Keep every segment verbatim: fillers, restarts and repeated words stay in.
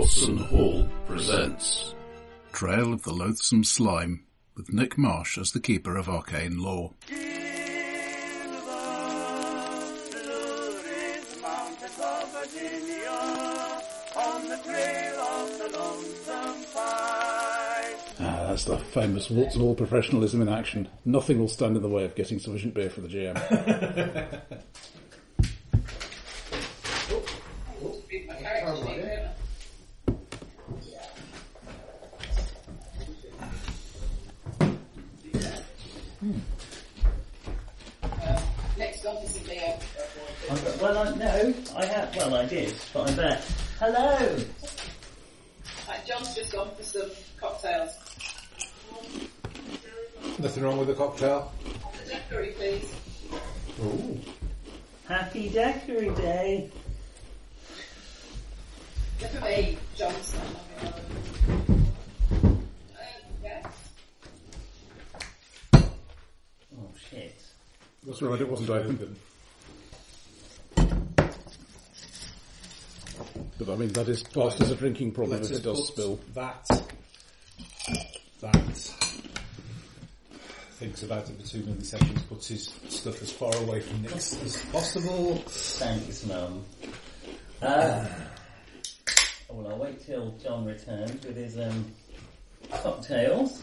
Watson Hall presents Trail of the Loathsome Slime, with Nick Marsh as the Keeper of Arcane Lore. Ah, that's the famous Watson Hall professionalism in action. Nothing will stand in the way of getting sufficient beer for the G M. Hmm. Uh, next up is Leo. Well, I, no, I have. Well, I did, but I'm back. Hello. Right, John's just gone for some cocktails. Nothing wrong with the cocktail. The daiquiri, please. Ooh. Happy Daiquiri Day. Look at me, Johnson. Oh shit. That's right, it wasn't open. But I mean, that is classed as a drinking problem Let if us it does put spill. That, that thinks about it for two milliseconds, puts his stuff as far away from Nick as possible. Thanks, Mum. Uh, well, I'll wait till John returns with his um, cocktails.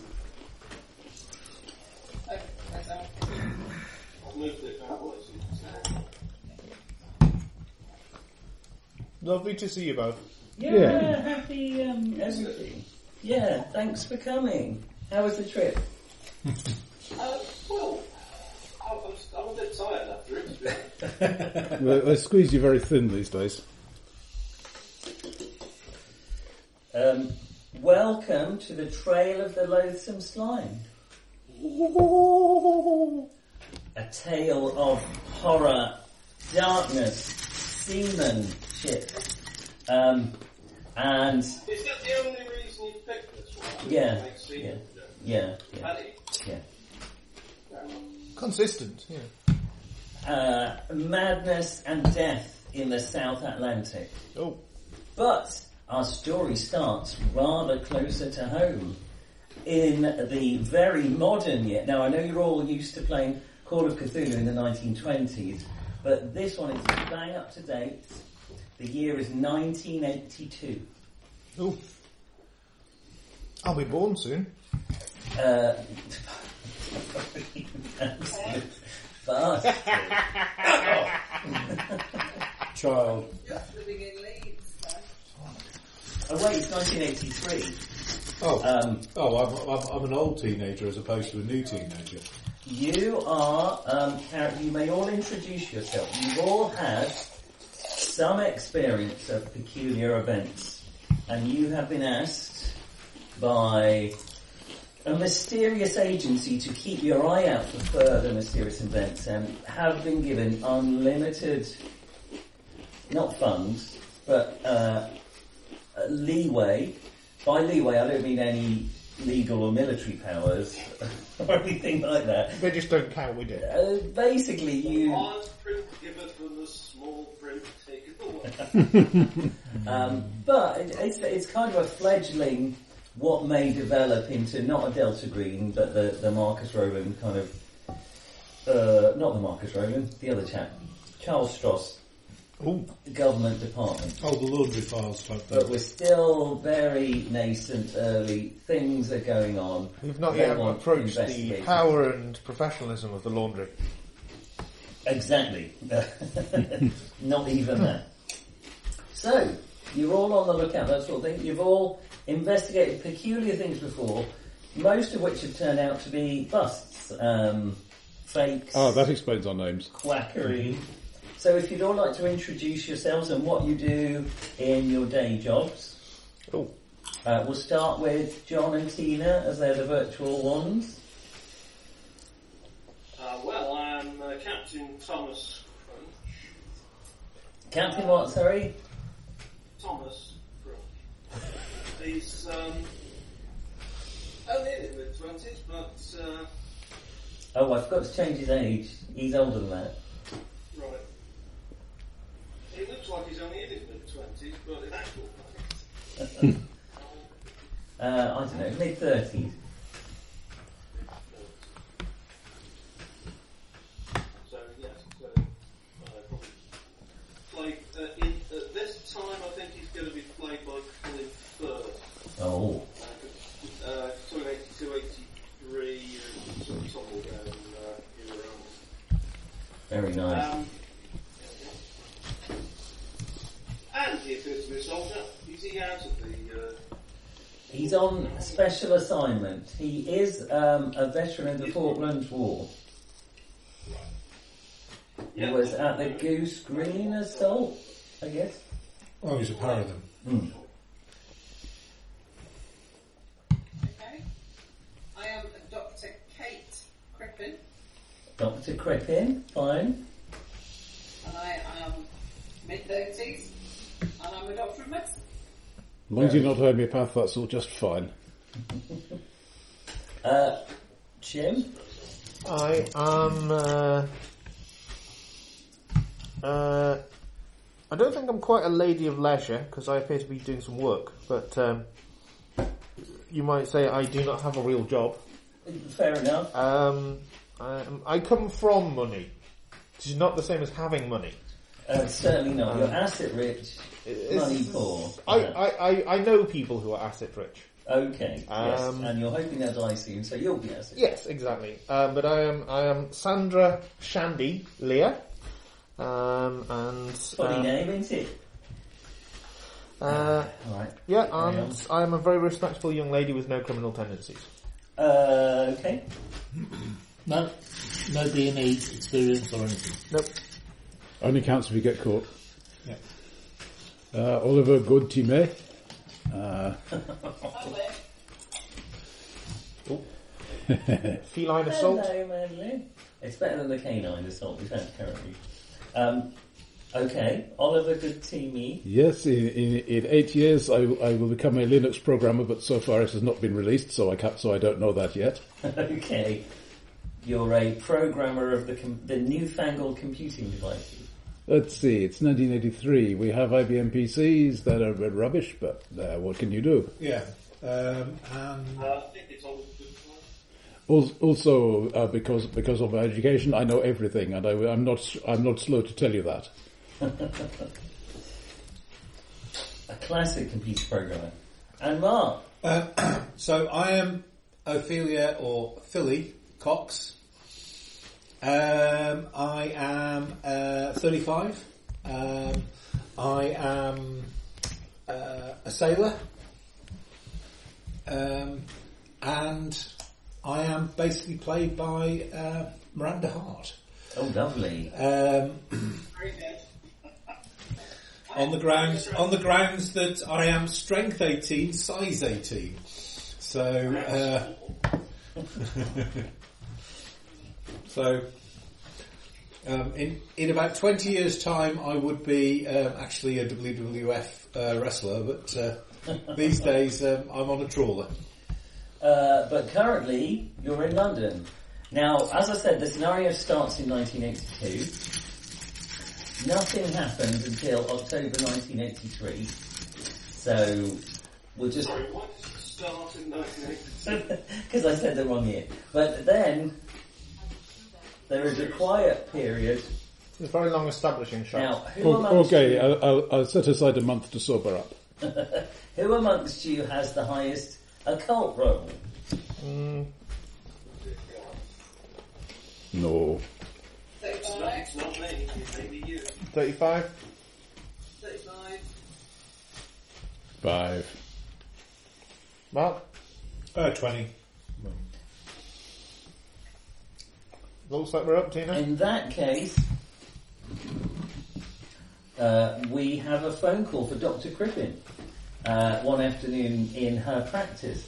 Oh, there's that. Lovely to see you both. Yeah, Yeah. happy um, everything. Yeah, thanks for coming. How was the trip? Uh, well, I was, I'm a bit tired after it, to be honest. They, they squeeze you very thin these days. Um, welcome to the Trail of the Loathsome Slime. A tale of horror, darkness, seamanship, um, and Is that the only reason you picked this one? yeah, Like, see, yeah, yeah, yeah, Paddy? yeah. Consistent, yeah. Uh, madness and death in the South Atlantic. Oh. But our story starts rather closer to home, in the very modern yet. Now I know you're all used to playing Call of Cthulhu in the nineteen twenties, but this one is bang up to date. The year is nineteen eighty-two. Oh. I'll be born soon. Uh, but Child. Just living in Leeds, so. oh wait, it's nineteen eighty-three. Oh, Um, oh I'm, I'm, I'm an old teenager as opposed to a new teenager. You are, um, char- you may all introduce yourself. You've all had some experience of peculiar events, and you have been asked by a mysterious agency to keep your eye out for further mysterious events, and have been given unlimited, not funds, but uh, leeway. By leeway, I don't mean any legal or military powers or anything like that. They just don't count, we do. Uh, basically, you... Large print giveth and the small print taketh away. Um, but it, it's, it's kind of a fledgling, what may develop into not a Delta Green, but the, the Marcus Rowland kind of... Uh, not the Marcus Rowland, the other chap. Charles Stross. Oh. Government department. Oh, the laundry files type thing. But we're still very nascent, early. Things are going on. We've not They yet want approached the investigators. power and professionalism of the laundry. Exactly. Not even that. So, you're all on the lookout, that sort of thing. You've all investigated peculiar things before, most of which have turned out to be busts, um, fakes, Oh, that explains our names. quackery. So if you'd all like to introduce yourselves and what you do in your day jobs. Oh. Uh, we'll start with John and Tina, as they're the virtual ones. Uh, well, I'm uh, Captain Thomas Crunch. Captain what, sorry? Thomas Crunch. He's um, only in his mid-twenties, but... Uh, Oh, I forgot to change his age. He's older than that. right. He looks like he's only in his mid-twenties, but in actual fact... uh, I don't know, mid thirties. So yes, so uh, probably played uh, in at this time. I think he's going to be played by Colin Firth. Oh, Uh, uh, sort of eighty-two, eighty-three, and sort of tumble down uh, in around. very nice. Um, and he appears to be a soldier. Is he out of the? Uh, He's on special assignment. He is um, a veteran of the Falklands War. He yeah. was at the Goose Green Assault, I guess. Oh, he's a pair of them. Hmm. Okay. I am Doctor Kate Crippen, Doctor Crippen, fine. and I am mid thirties, and I'm a doctor of medicine. As long as you're not a homeopath, that's all just fine. Uh, Jim? I am. Uh, uh, I don't think I'm quite a lady of leisure because I appear to be doing some work, but um, you might say I do not have a real job. Fair enough. Um, I, I come from money, which is not the same as having money. Uh, certainly not. You're Um, asset rich, It's- money poor. I, Yeah. I, I, I know people who are asset rich. Okay, yes. Um, And you're hoping they'll die soon, so you'll be asset. Yes, exactly. Um, but I am I am Sandra Shandy Lear, um, and Funny uh, name, isn't it? uh, Alright. yeah, Carry on. and I am a very respectable young lady with no criminal tendencies. Uh, okay. No, no D and E experience or anything. Nope. Only counts if you get caught. Yeah. Uh, Oliver Goodtime. Uh, Feline assault. Hello, Madeline. It's better than the canine assault we've had currently. Um, okay, Oliver Goodtime. yes, in, in, in eight years I, I will become a Linux programmer, but so far it has not been released, so I can't, so I don't know that yet. Okay. You're a programmer of the com- the newfangled computing devices. Let's see, it's nineteen eighty-three. We have I B M P Cs that are a bit rubbish, but uh, what can you do? Yeah. Um, and uh, I think it's always good for Al- Also, uh, because because of my education, I know everything, and I, I'm not I'm not slow to tell you that. A classic computer programmer. And Mark. Uh, so I am Ophelia or Philly Cox. Um, I am uh, thirty-five. Um, I am uh, a sailor. Um, and I am basically played by uh, Miranda Hart. Oh, lovely. Um, Very good. on the grounds on the grounds that I am strength eighteen, size eighteen. So, uh, so um, in in about twenty years' time, I would be um, actually a W W F uh, wrestler, but uh, these days um, I'm on a trawler. Uh, but currently, you're in London. Now, as I said, the scenario starts in nineteen eighty-two. Nothing happened until October nineteen eighty-three. So, we'll just... Sorry, why did it start in nineteen eighty-two? Because I said the wrong year. But then, there is a quiet period. It's a very long establishing shot. Now, who O- amongst okay, you, I'll, I'll, I'll set aside a month to sober up. who amongst you has the highest occult roll? Mm, No. thirty-five, It's not me, it's maybe you. thirty-five. thirty-five, Five. Mark. Uh, twenty. Looks like we're up, Tina. In that case, uh, we have a phone call for Doctor Crippen uh, one afternoon in her practice.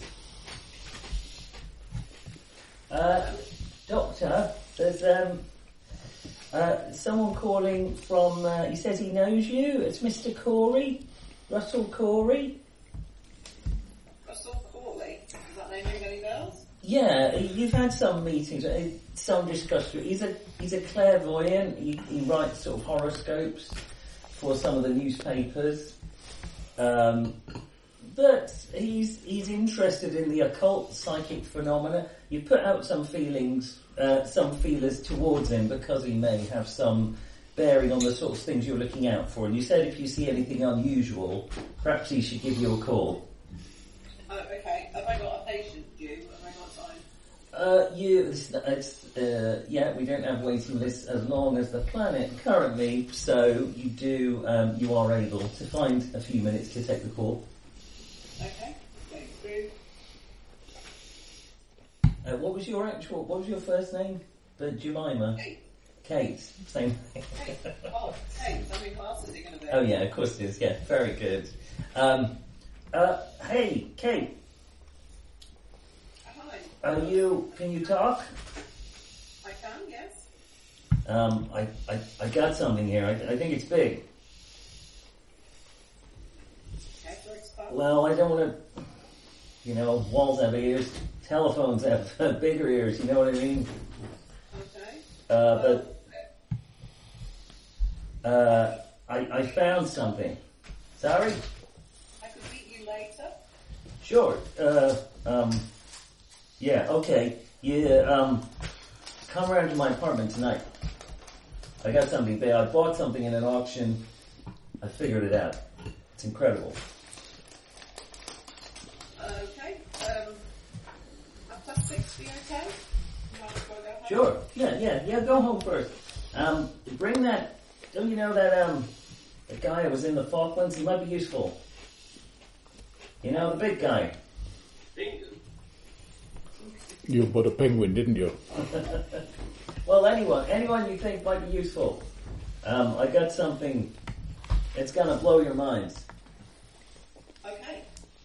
Uh, doctor, there's um, uh, someone calling from, uh, he says he knows you. It's Mister Corey, Russell Corey. Russell Corley. Does that name ring any bells? Yeah, you've had some meetings, uh, some discussion. He's a he's a clairvoyant. He, he writes sort of horoscopes for some of the newspapers. Um, that he's he's interested in the occult psychic phenomena. You put out some feelings, uh, some feelers towards him because he may have some bearing on the sorts of things you're looking out for. And you said if you see anything unusual, perhaps he should give you a call. Oh, okay. Have I got a patient due? Have I got time? Uh, you, it's, it's uh, yeah, we don't have waiting lists as long as the planet currently, so you do, um, you are able to find a few minutes to take the call. Okay. Going through. Uh, what was your actual, what was your first name? The Jemima? Kate. Kate, same thing. Kate. Oh, Kate. How many classes are you going to be? Oh yeah, of course it is, yeah, very good. Um, uh, hey, Kate, Hi. are you, can you talk? I can, yes. Um, I, I, I got something here, I, I think it's big. Okay, so it's fun. Well, I don't want to, you know, walls have ears, telephones have bigger ears, you know what I mean? Okay. Uh, but, uh, I, I found something. Sorry? I could meet you later. Sure, uh, um, yeah, okay. You, um, come around to my apartment tonight. I got something there. I bought something in an auction. I figured it out. It's incredible. Okay. Um, half past six, be okay? You might as well go home. Sure. Yeah, yeah, yeah, go home first. Um, bring that, don't you know that, um, the guy who was in the Falklands? He might be useful. You know, the big guy. Bingo. You bought a penguin, didn't you? Well, anyone, anyone you think might be useful. Um, I got something, it's gonna blow your minds. Okay.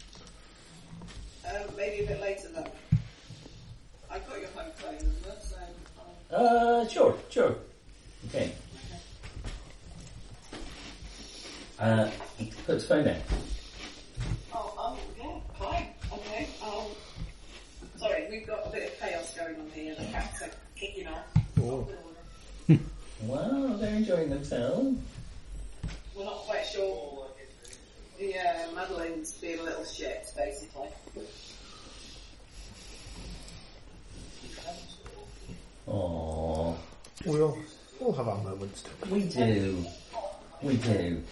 Um, maybe a bit later though. I got your home phone number, so I'll... Uh, sure, sure. Okay. Uh, he puts phone down. Oh, um, yeah, fine. Okay, um... Sorry, we've got a bit of chaos going on here. The cats are kicking off. Oh. Wow, they're enjoying themselves. We're not quite sure. The uh, Madeline's being a little shit, basically. Aww. We'll, we'll have our moments too. We do. We do.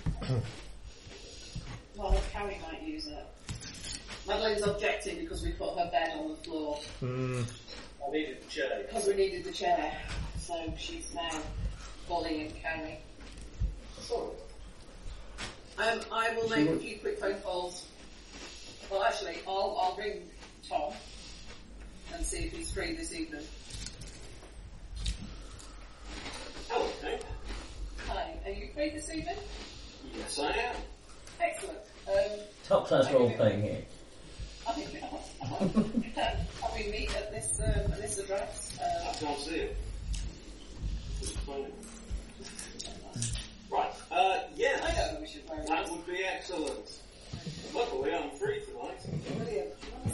Well, Carrie might use it. Madeline's objecting because we put her bed on the floor. Mm. I needed the chair. Because we needed the chair. So she's now bullying Carrie. Sorry. Um, I will make a few quick phone calls. Well, actually, I'll, I'll ring Tom and see if he's free this evening. Hello, Nick. Hi, are you free this evening? Yes, I am. Excellent. Um, Top class role playing here. I think can we meet at this um, at this address? I Uh, can't see it. Right, uh, yes. I don't know we should wear That it. would be excellent. Luckily, I'm free tonight. Brilliant.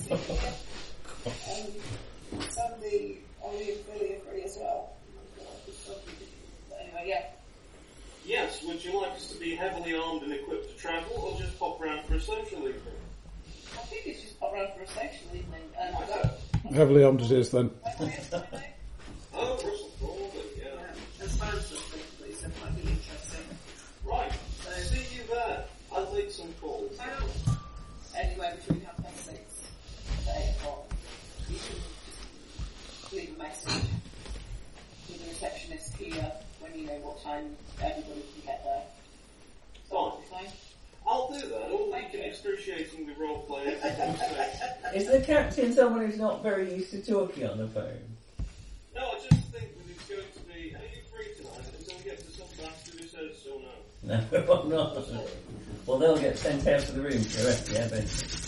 Um, Sandy, Ollie and Billy are free as well. But anyway, yeah. Yes, would you like us to be heavily armed and equipped to travel, or just pop round for a social evening? I think it's just pop round for a social evening. Um, Right, that- Heavily armed it is then. Oh, Russell Thornton, yeah. Yeah, and find something, please. That might be interesting. Right, So, see you there. I'll take some calls. well, anywhere between half past six and eight o'clock, you can just leave a message with the receptionist here when you know what time everybody can get there. Fine. Fine. I'll do that. All week in excruciatingly role playing. Is the captain someone who's not very used to talking on the phone? No, I just think that it's going to be, are you free tonight? Until we get to some bastard who says so no. No, I'm not. Well, they'll get sent out of the room for the rest, yeah, but...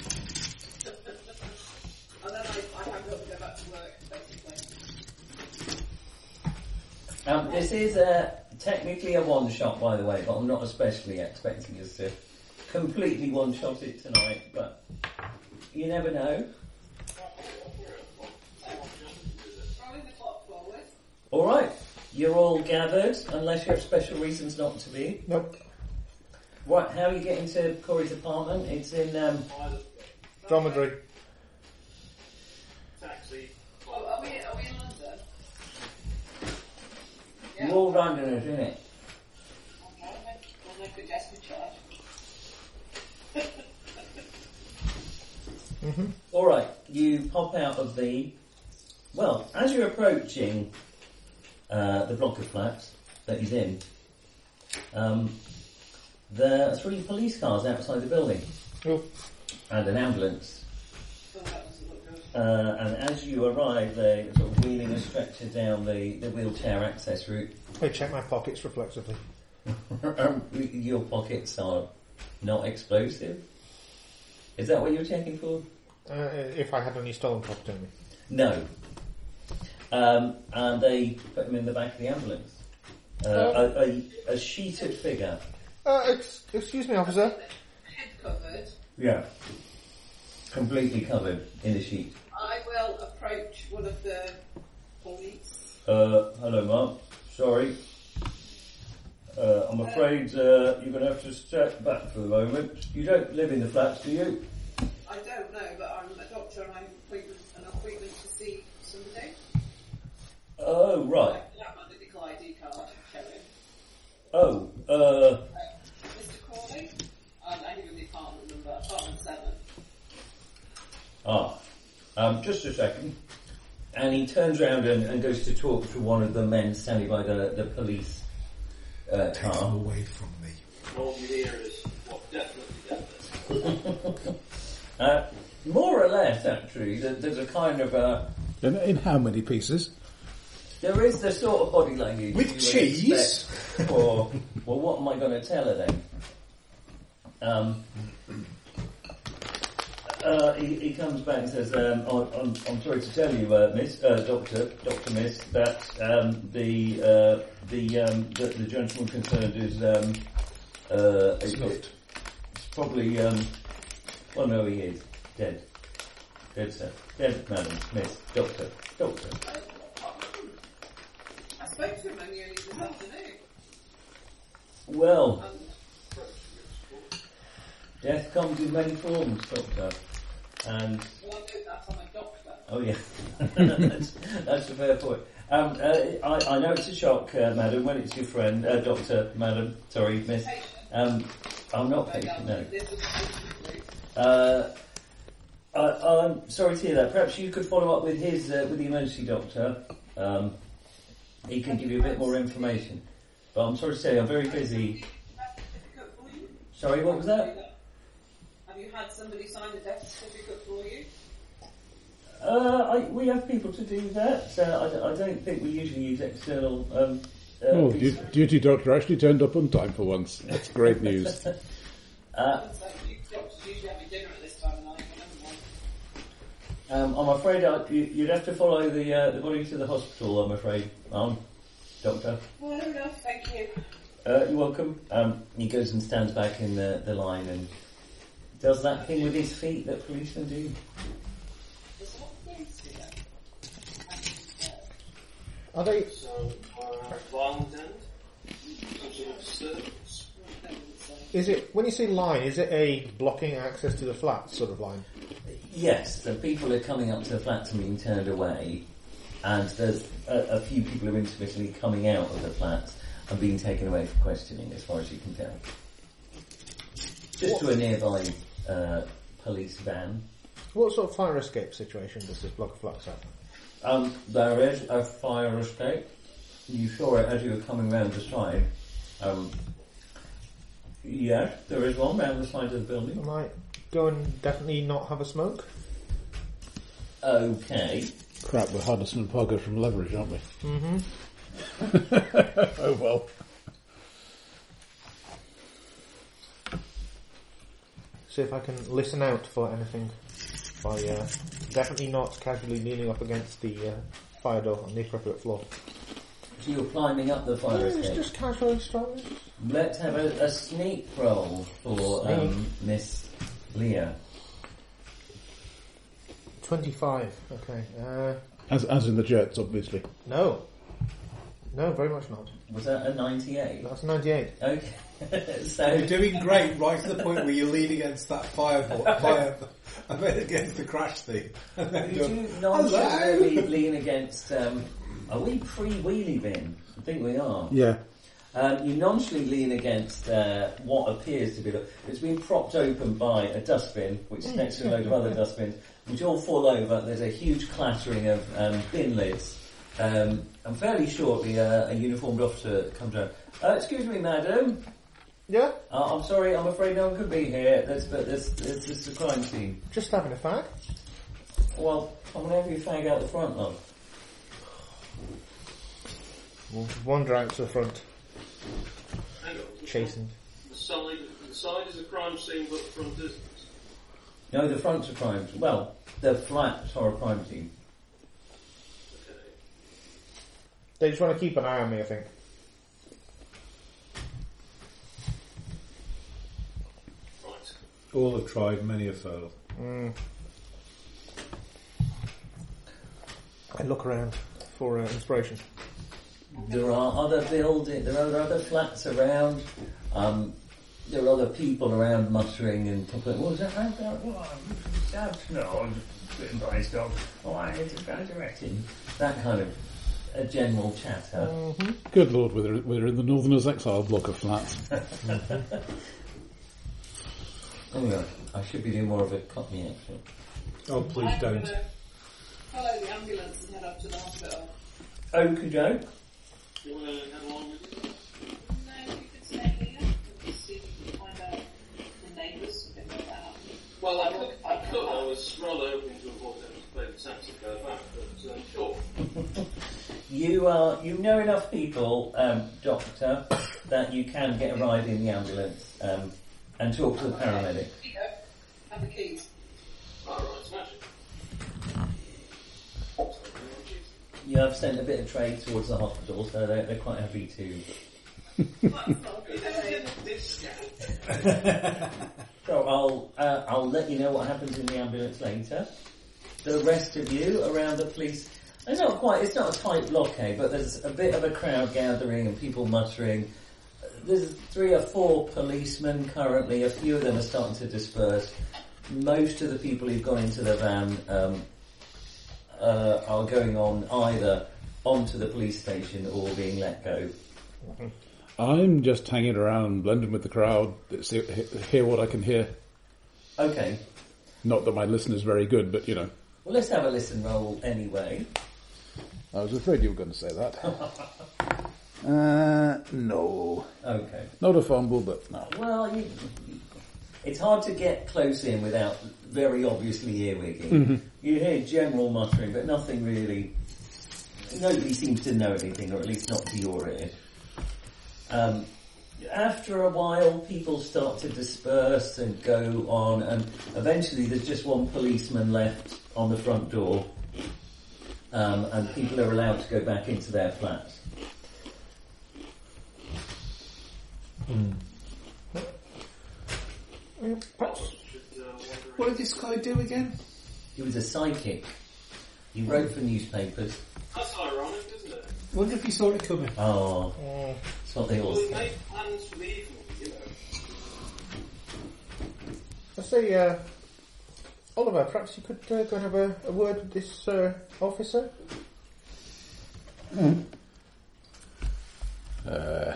And then I, I have got to go back to work, basically. Um, this is uh, technically a one-shot, by the way, but I'm not especially expecting us to completely one-shot it tonight, but you never know. Rolling the clock forward. Alright, you're all gathered, unless you have special reasons not to be. Nope. Right, how are you getting to Corey's apartment? It's in, um... Either Dromedary. taxi. Oh, are we, are we in London? You're all Londoners, isn't it? Okay, we'll make a guess for charge. Mm-hmm. Alright, you pop out of the... Well, as you're approaching uh, the block of flats that he's in, um, there are three police cars outside the building. Oh. And an ambulance. So that doesn't look good. Uh, and as you arrive, they're sort of wheeling a stretcher down the, the wheelchair access route. I check my pockets reflexively. um, your pockets are not explosive? Is that what you're checking for? Uh, if I had any stolen property on me. No. Um, and they put him in the back of the ambulance. Uh, Oh. a, a, a sheeted figure. Uh, ex- excuse me, officer. Head covered. Yeah. Completely covered in a sheet. I will approach one of the police. Uh, hello, Mark. Sorry. Uh, I'm afraid uh, you're going to have to step back for the moment. You don't live in the flats, do you? I don't know, but I'm a doctor and I'm appointment, an appointment to see somebody. Oh, right. I have my medical I D card showing. Oh, uh... Mister Crawley? Um, I give him the apartment number, apartment seven. Ah. Um, just a second. And he turns around and, and goes to talk to one of the men standing by the, the police uh, Take him car. away from me. All you hear is what definitely get this. uh, more or less, actually, there, there's a kind of... Uh, In, in how many pieces? there is the sort of body language... With you would cheese? expect For, well, what am I going to tell her then? Um... Uh, he, he comes back and says, um, I'm, I'm, I'm sorry to tell you, uh, Miss, uh, Doctor, Doctor Miss, that um, the, uh, the, um, the the gentleman concerned is um, uh, it- Snuffed. it's probably um, well, no, he is dead, dead, sir, dead, madam, Miss, Doctor, Doctor. I spoke to him only only this afternoon. Well, Um, death comes in many forms, Doctor, and. well, I know that I'm a doctor. Oh yeah, that's, that's a fair point. Um, uh, I, I know it's a shock, uh, madam, when it's your friend, uh, doctor, madam, sorry, miss. Um, I'm not patient, no. This is basically Uh, I, I'm sorry to hear that. Perhaps you could follow up with his, uh, with the emergency doctor. Um, he can give you a bit more information. But I'm sorry to say, I'm very busy. certificate for you. Sorry, what was that? Have you had somebody sign the death certificate for you? Uh, I, we have people to do that. Uh, I, d- I don't think we usually use external. Um, uh, Oh, pieces. du- duty doctor actually turned up on time for once. That's great news. Uh, So you doctors usually having dinner at this time of night, but never mind. Um, I'm afraid I, you, you'd have to follow the uh, the body to the hospital. I'm afraid, um, doctor. Well, fair enough, thank you. Uh, you're welcome. Um, he goes and stands back in the, the line and does that thing with his feet that policemen do. There's a lot of things to that. Are they... So, uh, violent end, some sort of disturbance. Is it... When you say line, is it a blocking access to the flat sort of line? Yes, the people are coming up to the flats and being turned away, and there's a, a few people who are intermittently coming out of the flats and being taken away for questioning, as far as you can tell. Just What- to a nearby uh, police van. What sort of fire escape situation does this block of flats have? Um, there is a fire escape. You saw it as you were coming round the side. Um, yes, there is one round the side of the building. I might go and definitely not have a smoke. Okay. Crap, we're Hardison and Parker from Leverage, aren't we? Mm-hmm. Oh well. See if I can listen out for anything by uh, definitely not casually leaning up against the uh, fire door on the appropriate floor. So you're climbing up the fire Yeah, it's escape. just casually strolling. Let's have a, a sneak roll for um, Miss Leah. twenty-five, okay. Uh, As as in the Jets, obviously. no. No, very much not. Was that a ninety-eight? That's ninety-eight. Okay. So You're doing great right to the point where you lean against that fireball, fire, I mean against the crash thing. And then you go, do nonchalantly lean against. Um, are we pre-wheelie bin? I think we are. Yeah. Um, you nonchalantly lean against uh, what appears to be the. It's been propped open by a dustbin, which is next to a load of other dustbins, which all fall over. There's a huge clattering of um, bin lids. Um, I'm fairly sure the, uh, a uniformed officer comes around. Uh, excuse me, madam. Yeah? Uh, I'm sorry, I'm afraid no one could be here. There's, but there's, there's, there's a crime scene. Just having a fag. Well, I'm going to have you fag out the front, love. We'll wander out to the front, Hang on. chasing. The side, the side is a crime scene, but the front isn't. No, the front's a crime scene. Well, the flats are a crime scene. Okay. They just want to keep an eye on me, I think. Right. all have tried, many have failed. Mm. I look around for uh, inspiration. There are other buildings, there are other flats around. Um, there are other people around muttering and complaining. What was that? I don't know. That's no, written by his dog. Oh, it's a resurrecting. That kind of a general chatter. Mm-hmm. Good Lord, we're, we're in the Northerners' Exile block of flats. Oh, yeah. I should be doing more of a Cockney accent. Oh, please I'm don't. gonna follow the ambulance and head up to the hospital. Okie doke. Do you want to head along with it? No, you could stay here and just see if you can find out the neighbours, a bit like that. Well, I could, I could. I was rather hoping to avoid having to play the taxi cab back, but uh, sure. You are, you know enough people, um, Doctor, that you can get a ride in the ambulance um, and talk to the paramedic. Here you go. Have the keys. All right, smash it. You have sent a bit of trade towards the hospital, so they're, they're quite happy to. So I'll uh, I'll let you know what happens in the ambulance later. The rest of you around the police. It's not quite. It's not a tight blockade, but there's a bit of a crowd gathering and people muttering. There's three or four policemen currently. A few of them are starting to disperse. Most of the people who've gone into the van um, uh, are going on either onto the police station or being let go. I'm just hanging around, blending with the crowd, see, hear what I can hear. Okay. Not that my listener's very good, but you know. Well, let's have a listen roll anyway. I was afraid you were going to say that. uh, no. Okay. Not a fumble, but no. Well, you, it's hard to get close in without very obviously earwigging. Mm-hmm. You hear general muttering, but nothing really. Nobody seems to know anything, or at least not to your ear. Um, after a while, people start to disperse and go on, and eventually there's just one policeman left on the front door, um, and people are allowed to go back into their flats. Mm. Perhaps. What did this guy do again? He was a psychic. He wrote for newspapers. That's ironic, isn't it? Wonder if he saw it coming. Oh, Mm. that's what they all Well, he say. made plans for the evening, you know. I say, uh, Oliver, perhaps you could uh, go and have a, a word with this uh, officer? Mm. Uh,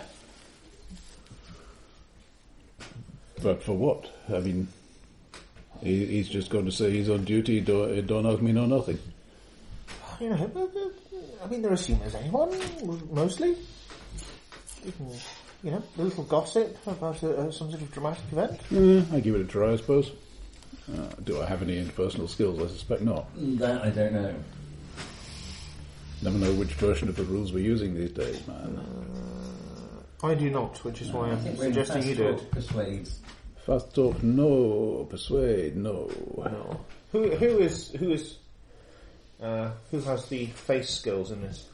but for what? I mean, he, he's just going to say he's on duty, don't, don't ask me, no nothing. You know, but, uh, I mean, they're as human as anyone, mostly. You can, you know, a little gossip about uh, uh, some sort of dramatic event. Uh, I give it a try, I suppose. Uh, do I have any interpersonal skills? I suspect not. That I don't know. Never know which version of the rules we're using these days, man. Uh, I do not, which is why I I'm think we're in suggesting you do it. pastoral persuades. Fast talk, no. Persuade, no. No. Who, who is, who is, uh, who has the face skills in this?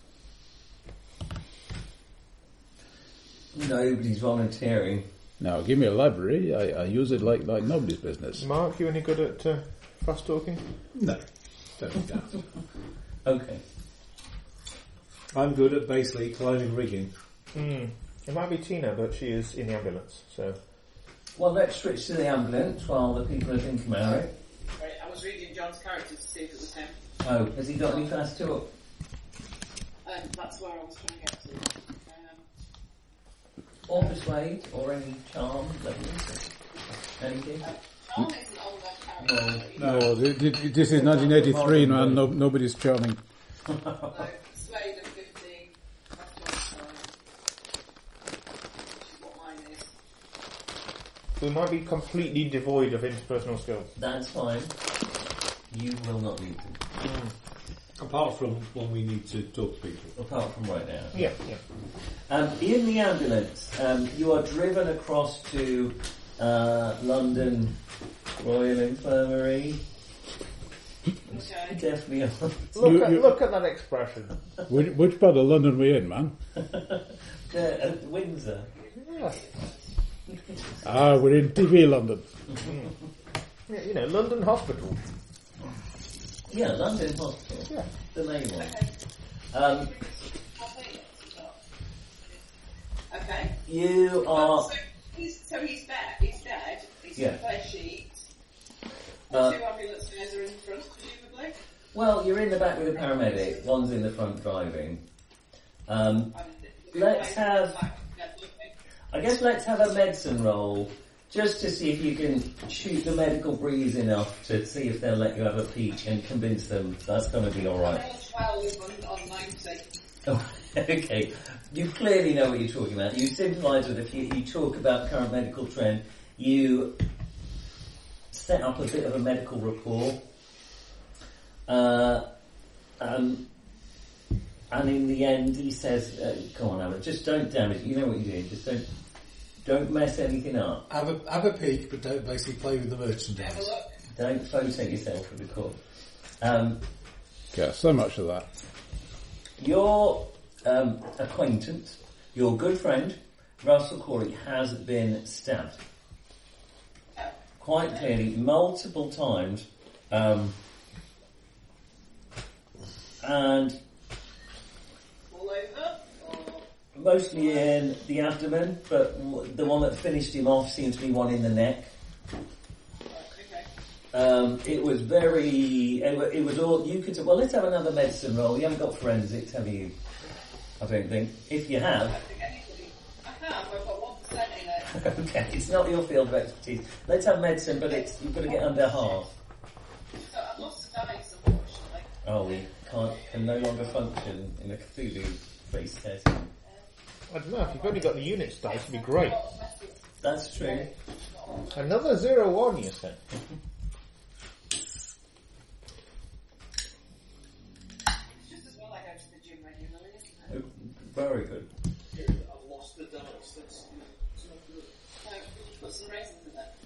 Nobody's volunteering. Now, give me a library. I, I use it like, like nobody's business. Mark, you any good at uh, fast talking? No, don't think that. Okay. I'm good at basically climbing rigging. Mm. It might be Tina, but she is in the ambulance, so... Well, let's switch to the ambulance while the people are thinking about it. Right, I was reading John's character to see if it was him. Oh, has he got any fast talk? Um, that's where I was trying to get to. Um, Or persuade, or any charm, ladies? Anything? uh, John isn't on that character. No. No, th- th- this is nineteen eighty-three, man. No, nobody's charming. So, Slade of fifteen. That's what which is what mine is. We might be completely devoid of interpersonal skills. That's fine. You will not need them. Apart from when we need to talk to people. Apart from right now. Yeah, yeah. Um, in the ambulance, um, you are driven across to uh, London Royal Infirmary. Okay. Definitely on. Look, You- at, you- look at that expression. Which, which part of London we in, man? uh, at Windsor. Yeah. Ah, we're in T V London. Yeah, you know, London Hospital. Yeah, London Hospital. Yeah. The main one. Okay. Um, Okay. you are. So he's, so he's dead. He's dead. He's Yeah. in play sheet. The Uh, two ambulance guys are in front, presumably. well, you're in the back with a paramedic. One's in the front driving. Um, And Let's have- Yeah, okay. I guess let's have a medicine roll, just to see if you can shoot the medical breeze enough to see if they'll let you have a peek and convince them that's going to be all right. twelve on, on ninety. Oh, okay. You clearly know what you're talking about. You sympathise with it. You, you talk about current medical trend. You set up a bit of a medical rapport. Uh, um, and in the end, he says, uh, "Come on, Alan, just don't damage it. You know what you're doing. Just don't, don't mess anything up. Have a have a peek, but don't basically play with the Have a merchandise. look. Don't photo yourself with the court." Um, Yeah, so much of that. Your um, acquaintance, your good friend, Russell Corey, has been stabbed. Quite clearly, multiple times. Um, and All over. Or, mostly in the abdomen, but w- the one that finished him off seems to be one in the neck. okay. Um, it was very, it wa- it was all, you could say, well, let's have another medicine roll. You haven't got forensics, have you? I don't think. If you I have, don't think anybody. I have. I've got one percent in it. okay, it's not your field of expertise. Let's have medicine, but it's, you've got to get under half. So I've lost the dice, unfortunately. Oh, we can't, can no longer function in a Cthulhu-based test. I don't know, if you've only got the units dice, it'd be great. That's true. Another zero one, you said. It's just as well I go to the gym regularly, isn't it? Oh, very good. I've lost the dice. That's it's not good. So we should put some raisins in there.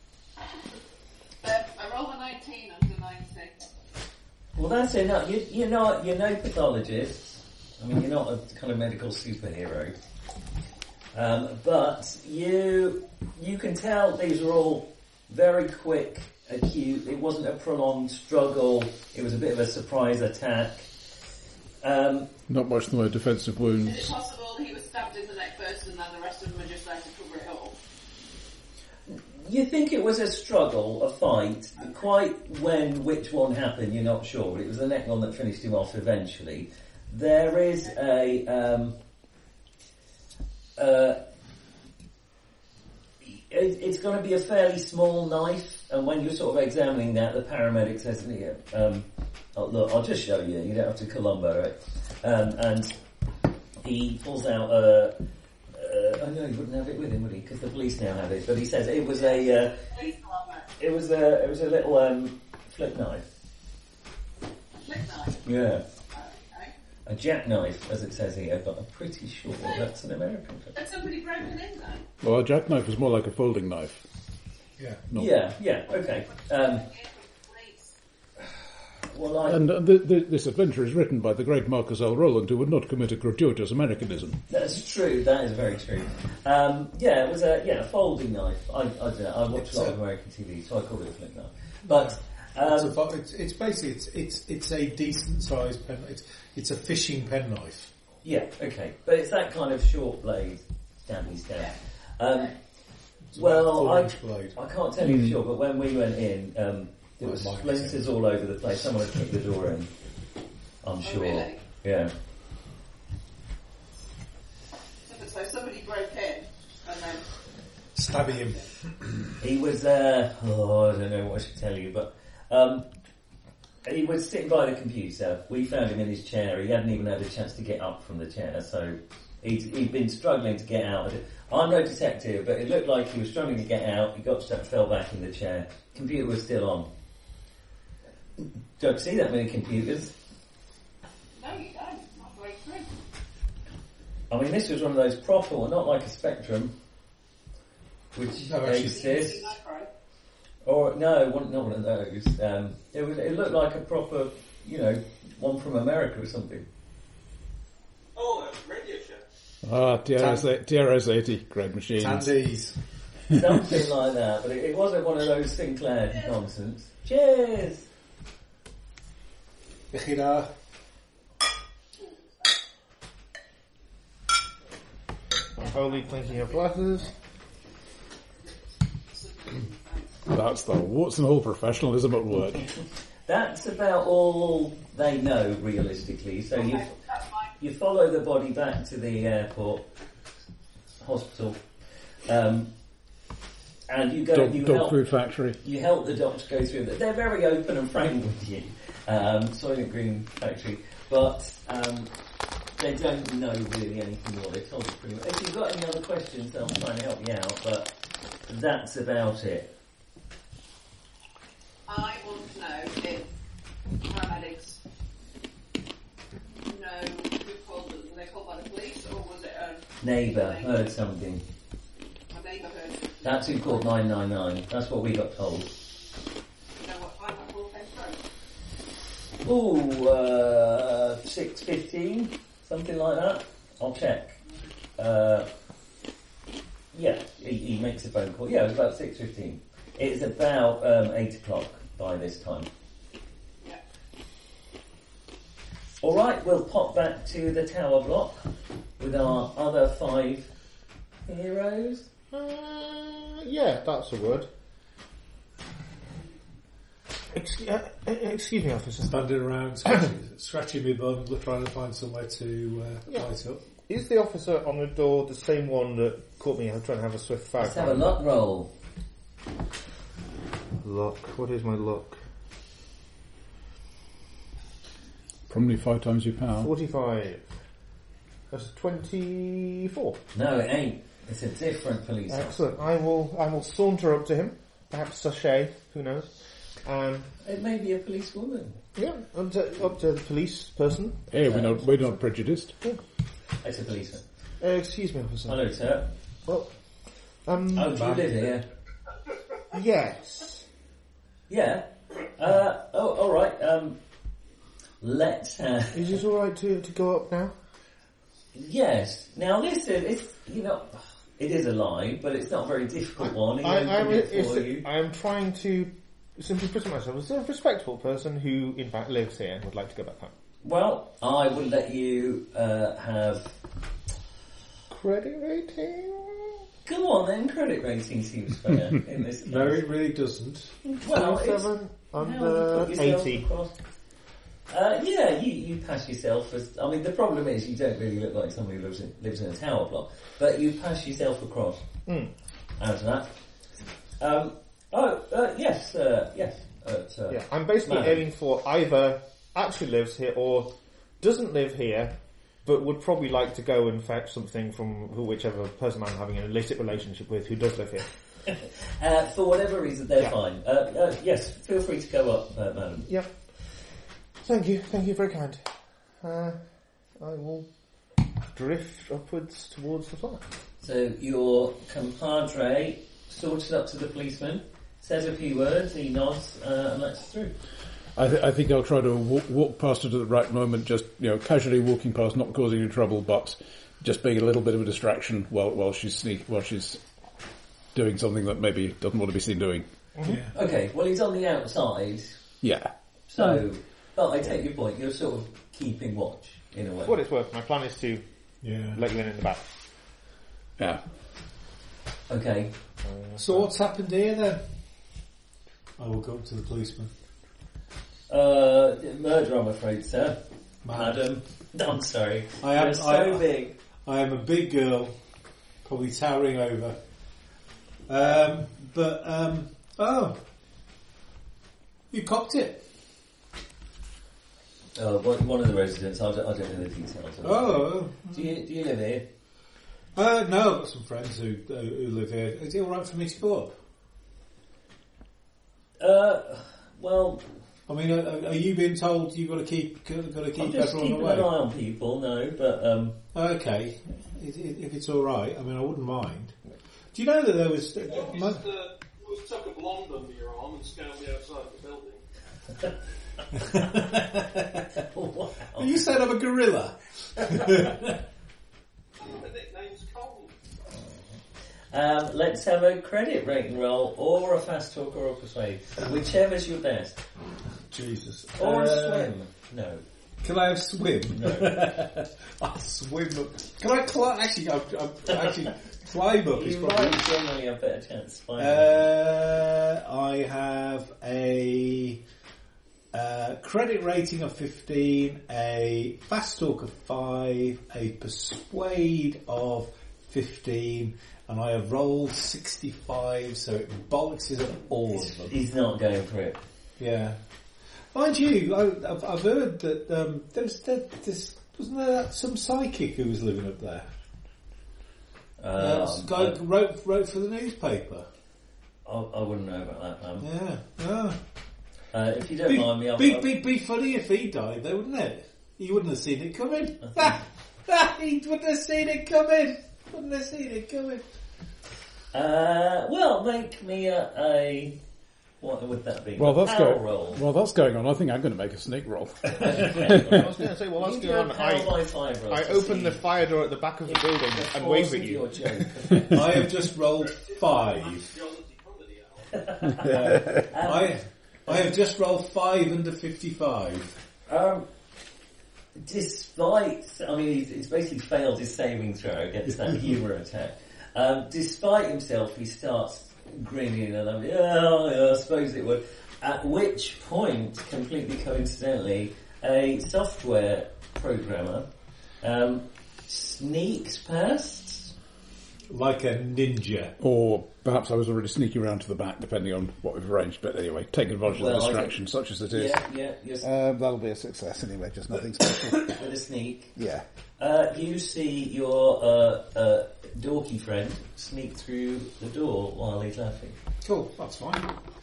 Um, I roll a nineteen under ninety. Well, that's enough. You, you're not, you're no pathologist. I mean, you're not a kind of medical superhero. Um, but you, you can tell these are all very quick, acute. It wasn't a prolonged struggle. It was a bit of a surprise attack. Um, Not much in the way of defensive Is wounds. it possible he was stabbed in the neck first and then the rest of them are just there to cover it up? You think it was a struggle, a fight. Quite when which one happened, you're not sure. But it was the neck one that finished him off eventually. There is a um, uh, it, it's going to be a fairly small knife, and when you're sort of examining that, the paramedic says, "Here, um, oh, look, I'll just show you. You don't have to Columbo it." Um, and he pulls out a. Uh, I know he wouldn't have it with him, would he? Because the police now have it. But he says it was a, uh, Please go on there. it was a, it was a little um, flip knife. Flick knife. Yeah, Okay. a jackknife, as it says here. But I'm pretty sure that's an American term. Had somebody broken in then? Well, a jackknife is more like a folding knife. Yeah. No. Yeah, yeah, okay. Um, Police. well, I, And uh, th- th- this adventure is written by the great Marcus L. Rowland, who would not commit a gratuitous Americanism. that's true. That is very true. Um, yeah, it was a yeah a folding knife. I, I don't know. I watch a lot of American T V, so I call it a flip knife. But It's, a, um, bo- it's, it's basically it's, it's it's a decent sized pen. It's it's a fishing penknife. Yeah, okay. But it's that kind of short blade, stabby stab. Um, It's about a well, four I, inch blade. I can't tell you for sure, but when we went in, um, there Well, was it might be splinters similar. all over the place. Someone had kicked the door in. I'm Oh, sure. really? Yeah. So somebody broke in and then Stabbing him. He was, uh, oh, I don't know what I should tell you, but um, he was sitting by the computer. We found him in his chair. He hadn't even had a chance to get up from the chair, so he'd, he'd been struggling to get out. I'm no detective, but it looked like he was struggling to get out. He got stuck, fell back in the chair. Computer was still on. Don't see that many computers. no, you don't. Not very through. I mean, this was one of those proper, well, not like a Spectrum, which No, actually- exists. Micro. Or no, one, not one of those. Um, it was. It looked like a proper, you know, one from America or something. Oh, uh, Radio Shack. Ah, T R S, T R S eighty, great machines. Tandies. Something like that, but it, it wasn't one of those Sinclair nonsense. Cheers! Bechida. Holy clinking of glasses. That's the what's and all professionalism at work. That's about all they know, realistically. So you Okay, that's fine. you follow the body back to the airport, hospital, um, and you go. Dog, you dog help. food factory. You help the doctor go through that. They're very open and frank with you. Um, Soylent Green Factory, but um, they don't know really anything more. They told you pretty much. If you've got any other questions, they'll try and help you out. But that's about it. I want to know if paramedics know who called them. Were they called by the police or was it a, Neighbour heard something. a neighbour heard them? That's who called nine nine nine. That's what we got told. You know what time that call came through? Ooh, uh, six fifteen, something like that. I'll check. Uh, yeah, he, he makes a phone call. Yeah, it was about six fifteen. It's about um, eight o'clock by this time. Yeah. All right, we'll pop back to the tower block with our other five heroes. Uh, yeah, that's a word. Excuse, uh, uh, excuse me, officer. Standing around, scratching, scratching my bum, trying to find somewhere to uh, Yeah. light up. Is the officer on the door the same one that caught me trying to have a swift fag? Let's have a luck roll. Luck. What is my luck? Probably five times your power. forty-five. That's twenty-four. No, it ain't. It's a different police officer. Excellent. I will. I will saunter up to him. Perhaps sachet. Who knows? Um, It may be a policewoman. yeah, up to, up to the police person. Hey, we're not, we're not prejudiced. It's a policeman. Uh, excuse me, officer. Hello, sir. Well, um, Oh, do you live here? yes. Yeah. Uh, oh, all right. Um, let's. Uh, Is it all right to, to go up now? yes. Now listen, it's you know, it is a lie, but it's not a very difficult one. He I, opened I'm, it it's- for you. I'm trying to simply present myself as a respectable person who, in fact, lives here and would like to go back home. Well, I will let you uh, have. Credit rating? Go on then. Credit rating seems fair in this case. No, it really doesn't. Well, it's, Seven how under you put yourself eighty. across. Uh, yeah, you, you pass yourself as. I mean, the problem is you don't really look like somebody who lives in, lives in a tower block, but you pass yourself across. Hmm. Out of that. Um, oh, uh, yes, uh, yes. At, uh, Yeah, I'm basically Madam. aiming for either actually lives here or doesn't live here, but would probably like to go and fetch something from who- whichever person I'm having an illicit relationship with who does live here. Uh, for whatever reason, they're Yeah. fine. Uh, uh, yes, feel free to go up, uh, madam. Yeah. Thank you. Thank you. Very kind. Uh, I will drift upwards towards the flat. So your compadre sorted up to the policeman, says a few words, he nods, uh, and lets us through. I, th- I think I'll try to walk, walk past her at the right moment, just, you know, casually walking past, not causing any trouble, but just being a little bit of a distraction while, while she's sneak, while she's doing something that maybe doesn't want to be seen doing. Yeah. Okay, well he's on the outside, Yeah. so But I take your point. You're sort of keeping watch in a way. For what it's worth, my plan is to Yeah. let you in in the back. Yeah. Okay. So what's happened here then? I will go up to the policeman. Uh, murder, I'm afraid, sir. Mad. Madam. I'm sorry. I am- You're so I- big. I am a big girl, probably towering over. Um, but, um, oh, you copped it. Oh, one one of the residents. I don't, I don't know the details. of it. Oh, Do you do you live here? uh, no, I've got some friends who uh, who live here. Is it all right for me to go up? Uh, well, I mean, are, are you being told you've got to keep got to I'm keep just everyone keeping an eye away? on people. No, but um, Okay, if if it's all right, I mean, I wouldn't mind. Do you know that there was? Well, my- just, uh, just tuck a blonde under your arm and scout me outside the building. wow. You said I'm a gorilla. The nickname's Cole. Um, let's have a credit rating roll, or a fast talk, or a persuade, whichever's your best. Jesus. Or a Uh, swim. No. Can I have swim? No. I'll swim up. Can I climb? Actually, I'm, I'm, actually climb up is You probably. might generally have a better chance. Fine. Uh, I have a uh, credit rating of fifteen, a fast talk of five, a persuade of fifteen, and I have rolled sixty-five, so it bollocks up all of them. He's not going for it. Yeah. Mind you, I, I've, I've heard that um, there's, there, there's wasn't there some psychic who was living up there? Uh, Um, guy I, who wrote wrote for the newspaper. I, I wouldn't know about that, man. Yeah, yeah. Uh, if you don't Be, mind me, I'll... be, I'll- be, be funny if he died, though, wouldn't it? You wouldn't have seen it coming. I He wouldn't have seen it coming. Wouldn't have seen it coming. Uh, well, make me a, a... What would that be? Well, that's Power going. roll. Well, that's going on. I think I'm going to make a sneak roll. I was going to say, well, You that's do going a on. power I, by five roll I to open see the fire door at the back of the if building the and force wave of at your you. joke. I have just rolled five. Jonesy comedy hour. I I have just rolled five under fifty-five. Um, despite, I mean, he's, he's basically failed his saving throw against that humour attack. Um, despite himself, he starts grinning and I'm, yeah, yeah, I suppose it would. At which point, completely coincidentally, a software programmer um, sneaks past. Like a ninja. Or perhaps I was already sneaking around to the back, depending on what we've arranged. But anyway, take advantage Well, of I the distraction, such as it is. Yeah, yeah, yes, Uh, that'll be a success anyway, just nothing special. with a sneak. Yeah. Uh, you see your uh, uh, dorky friend sneak through the door while he's laughing. Cool, that's fine.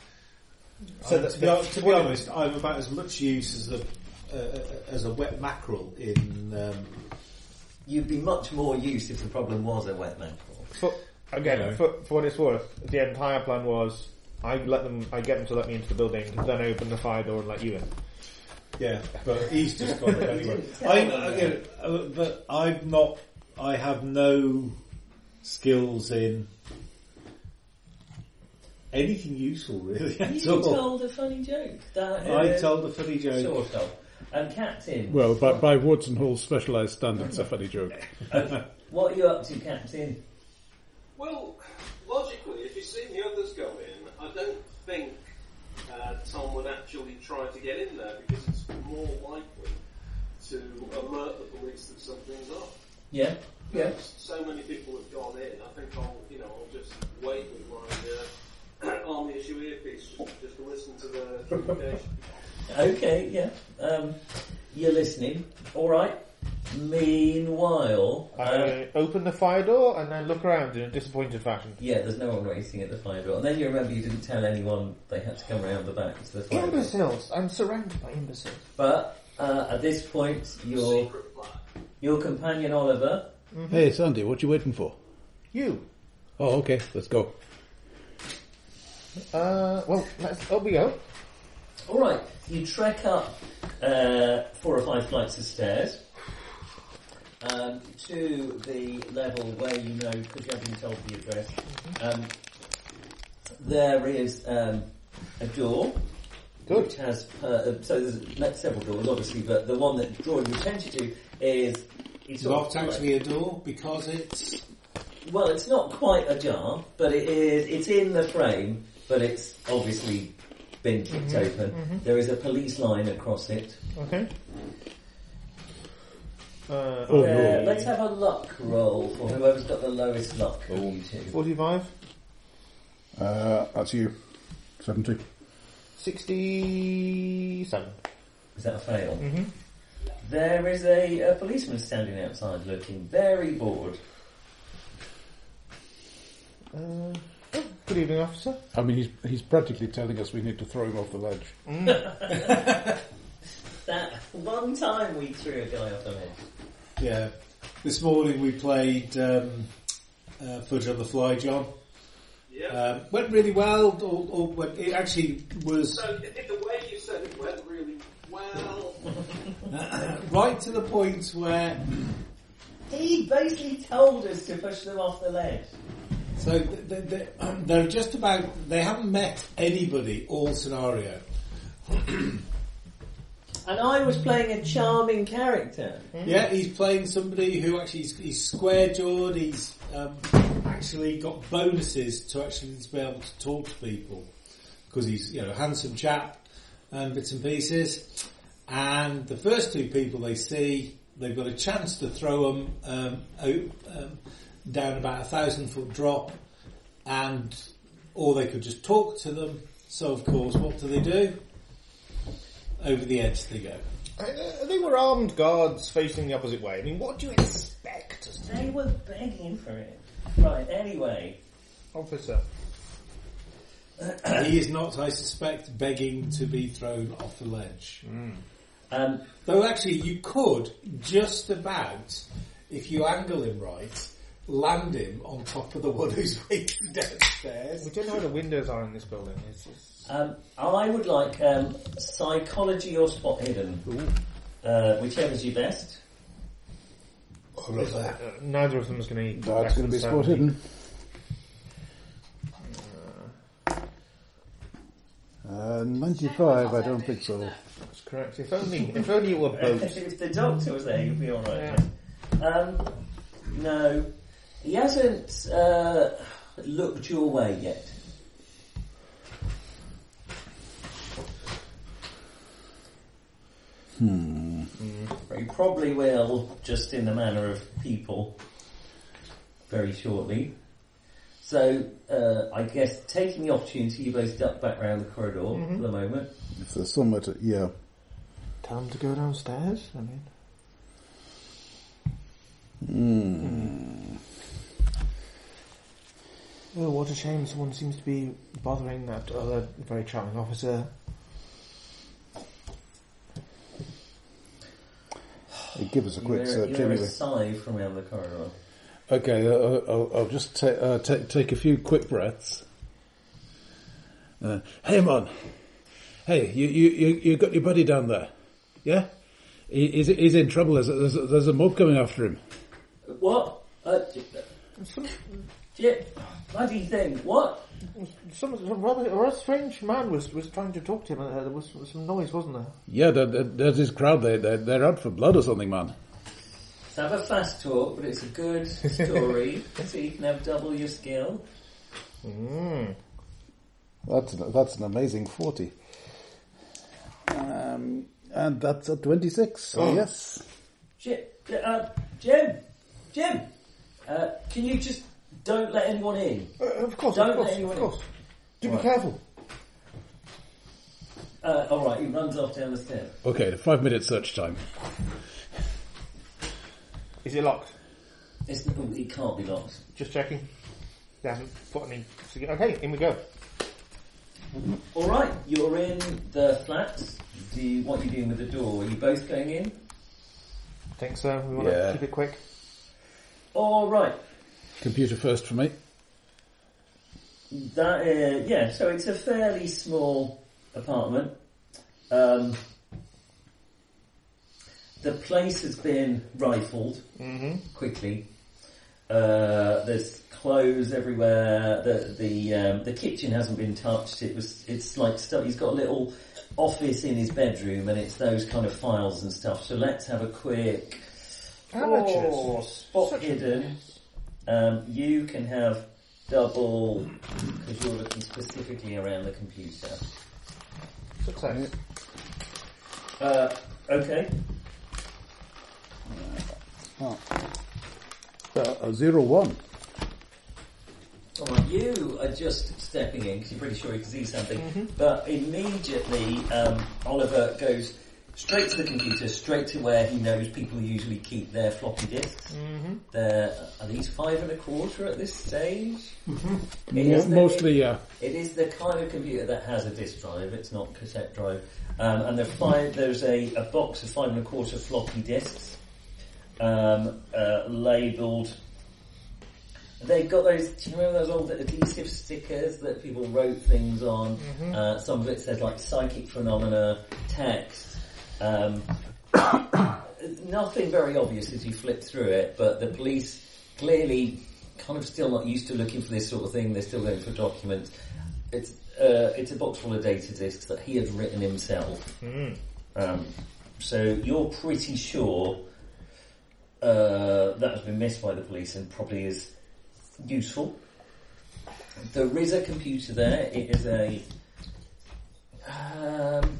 So Um, the- to, be, the- to be honest, I'm about as much use as a uh, as a wet mackerel in. Um, You'd be much more used if the problem was a wet mackerel. But again, You know. for, for what it's worth, the entire plan was I let them, I get them to let me into the building, then open the fire door and let you in. yeah, but he's just gone up anyway. didn't tell I, them I that. get it, uh, but I'm not. I have no skills in anything useful, really. At You all. told a funny joke. That, I told a funny joke. Sort of. And Captain. Well, by, by Woods and Hall's specialised standards, a funny joke. uh, what are you up to, Captain? Well, logically, if you've seen the others go in, I don't think uh, Tom would actually try to get in there because it's more likely to alert the police that something's up. Yeah? Yeah. So many people have gone in. I think I'll, you know, I'll just wait with my uh, army issue earpiece just, just to listen to the communication. Okay, yeah. Um, you're listening. Alright. Meanwhile... Uh, I open the fire door and then look around in a disappointed fashion. yeah, there's no one waiting at the fire door. And then you remember you didn't tell anyone they had to come around the back to the fire door. Imbeciles! I'm surrounded by imbeciles. But uh, at this point, your Secret plan. your companion Oliver... Hey, Sandy, what you waiting for? You! Oh, okay, let's go. Uh, well, let's, up we go. Alright, you trek up uh, four or five flights of stairs um, to the level where you know, because you have been told the address, um, there is um, a door Good. which has uh, so there's met several doors, obviously, but the one that drawing your attention to is it's It's not actually a door because it's... well, it's not quite ajar, but it is. It's in the frame, but it's obviously been kicked Mm-hmm. open. Mm-hmm. There is a police line across it. Okay. Uh, Oh, Uh, no. let's have a luck roll for whoever's got the lowest luck. of you two. forty-five. Uh, that's you. seventy. sixty-seven. Is that a fail? Mm-hmm. There is a, a policeman standing outside, looking very bored. Uh, oh, good evening, officer. I mean, he's he's practically telling us we need to throw him off the ledge. That one time we threw a guy off the ledge. Yeah. This morning we played um, uh, Fudge on the Fly, John. Yeah. Um, went really well. Or, or went, it actually was So the way you said it went really well. right to the point where... He basically told us to push them off the ledge. So they, they, um, they're just about... They haven't met anybody all scenario. And I was playing a charming character. Yeah, he's playing somebody who actually he's, he's square-jawed. He's um, actually got bonuses to actually be able to talk to people because he's, you know, a handsome chap and bits and pieces. And the first two people they see, they've got a chance to throw them um, out, um, down about a thousand foot drop, and or they could just talk to them. So of course, what do they do? Over the edge they go. Uh, they were armed guards facing the opposite way. I mean, what do you expect? They were begging for it. Right, anyway. Officer. He is not, I suspect, begging to be thrown off the ledge. Um, Though actually you could just about, if you angle him right, land him on top of the one who's waiting downstairs. We don't know where the windows are in this building. It's just... um, I would like um, psychology or spot hidden. Uh, whichever's your best. I love that. Uh, neither of them is going to... That's going to be spot hidden. Uh, ninety-five, I don't think so. That's correct. If only, if only it were both. If the doctor was there, you'd be alright. Um, no. He hasn't uh, looked your way yet. Hmm. But he probably will, just in the manner of people, very shortly. So, uh, I guess taking the opportunity, you both duck back round the corridor Mm-hmm. for the moment. If there's somewhere to... Yeah. Tell them to go downstairs. I mean... Hmm. Oh, what a shame someone seems to be bothering that other very charming officer. Give us a quick You search hear, you hear anyway. a sigh from around the corridor. Okay, uh, I'll, I'll just ta- uh, ta- take a few quick breaths. Uh, hey, man. Hey, you, you, you, you got your buddy down there? Yeah? He, he's, he's in trouble. There's a, there's, a, there's a mob coming after him. What? Uh, Some, Jip, bloody thing. What? some, some rather, a rather strange man was, was trying to talk to him. Uh, there was some noise, wasn't there? Yeah, there, there, there's this crowd. They, they're, they're out for blood or something, man. Let's have a fast talk, but it's a good story, so you can have double your skill. Mm. That's an, that's an amazing forty. Um, and that's a twenty-six, so Oh. yes. Jim, uh, Jim, Jim, uh, can you just don't let anyone in? Uh, of course, Don't of course, let anyone of in. course. Do Right. be careful. Uh, all right, he runs off down the stairs. Okay, five minute search time. Is it locked? It's, oh, it can't be locked. Just checking. He hasn't put any... Okay, in we go. All right, you're in the flat. Do you, what are you doing with the door? Are you both going in? I think so. We want Yeah. to keep it quick. All right. Computer first for me. That uh, yeah. So it's a fairly small apartment. Um, the place has been rifled Mm-hmm. quickly. Uh, there's clothes everywhere. The the um, the kitchen hasn't been touched. It was it's like stuff. He's got a little office in his bedroom, and it's those kind of files and stuff. So let's have a quick Amateurs. oh, spot Such a hidden. Um, you can have double because you're looking specifically around the computer. Success. Uh, okay. Oh. Uh, a zero one. All right, you are just stepping in because you're pretty sure you can see something, but immediately um, Oliver goes straight to the computer, straight to where he knows people usually keep their floppy disks. Mm-hmm. They're, are these five and a quarter at this stage? Mm-hmm. It is the- Mostly, yeah. It is the kind of computer that has a disk drive. It's not cassette drive. Um, and there five, there's a, a box of five and a quarter floppy disks um, uh, labelled. They've got those. Do you remember those old adhesive stickers that people wrote things on? Mm-hmm. Uh, some of it says like psychic phenomena, text. Um, nothing very obvious as you flip through it, but the police clearly kind of still not used to looking for this sort of thing. They're still going for documents. It's uh, it's a box full of data disks that he had written himself. Mm. Um, so you're pretty sure uh, that has been missed by the police and probably is useful. There is a computer there. It is a. Um,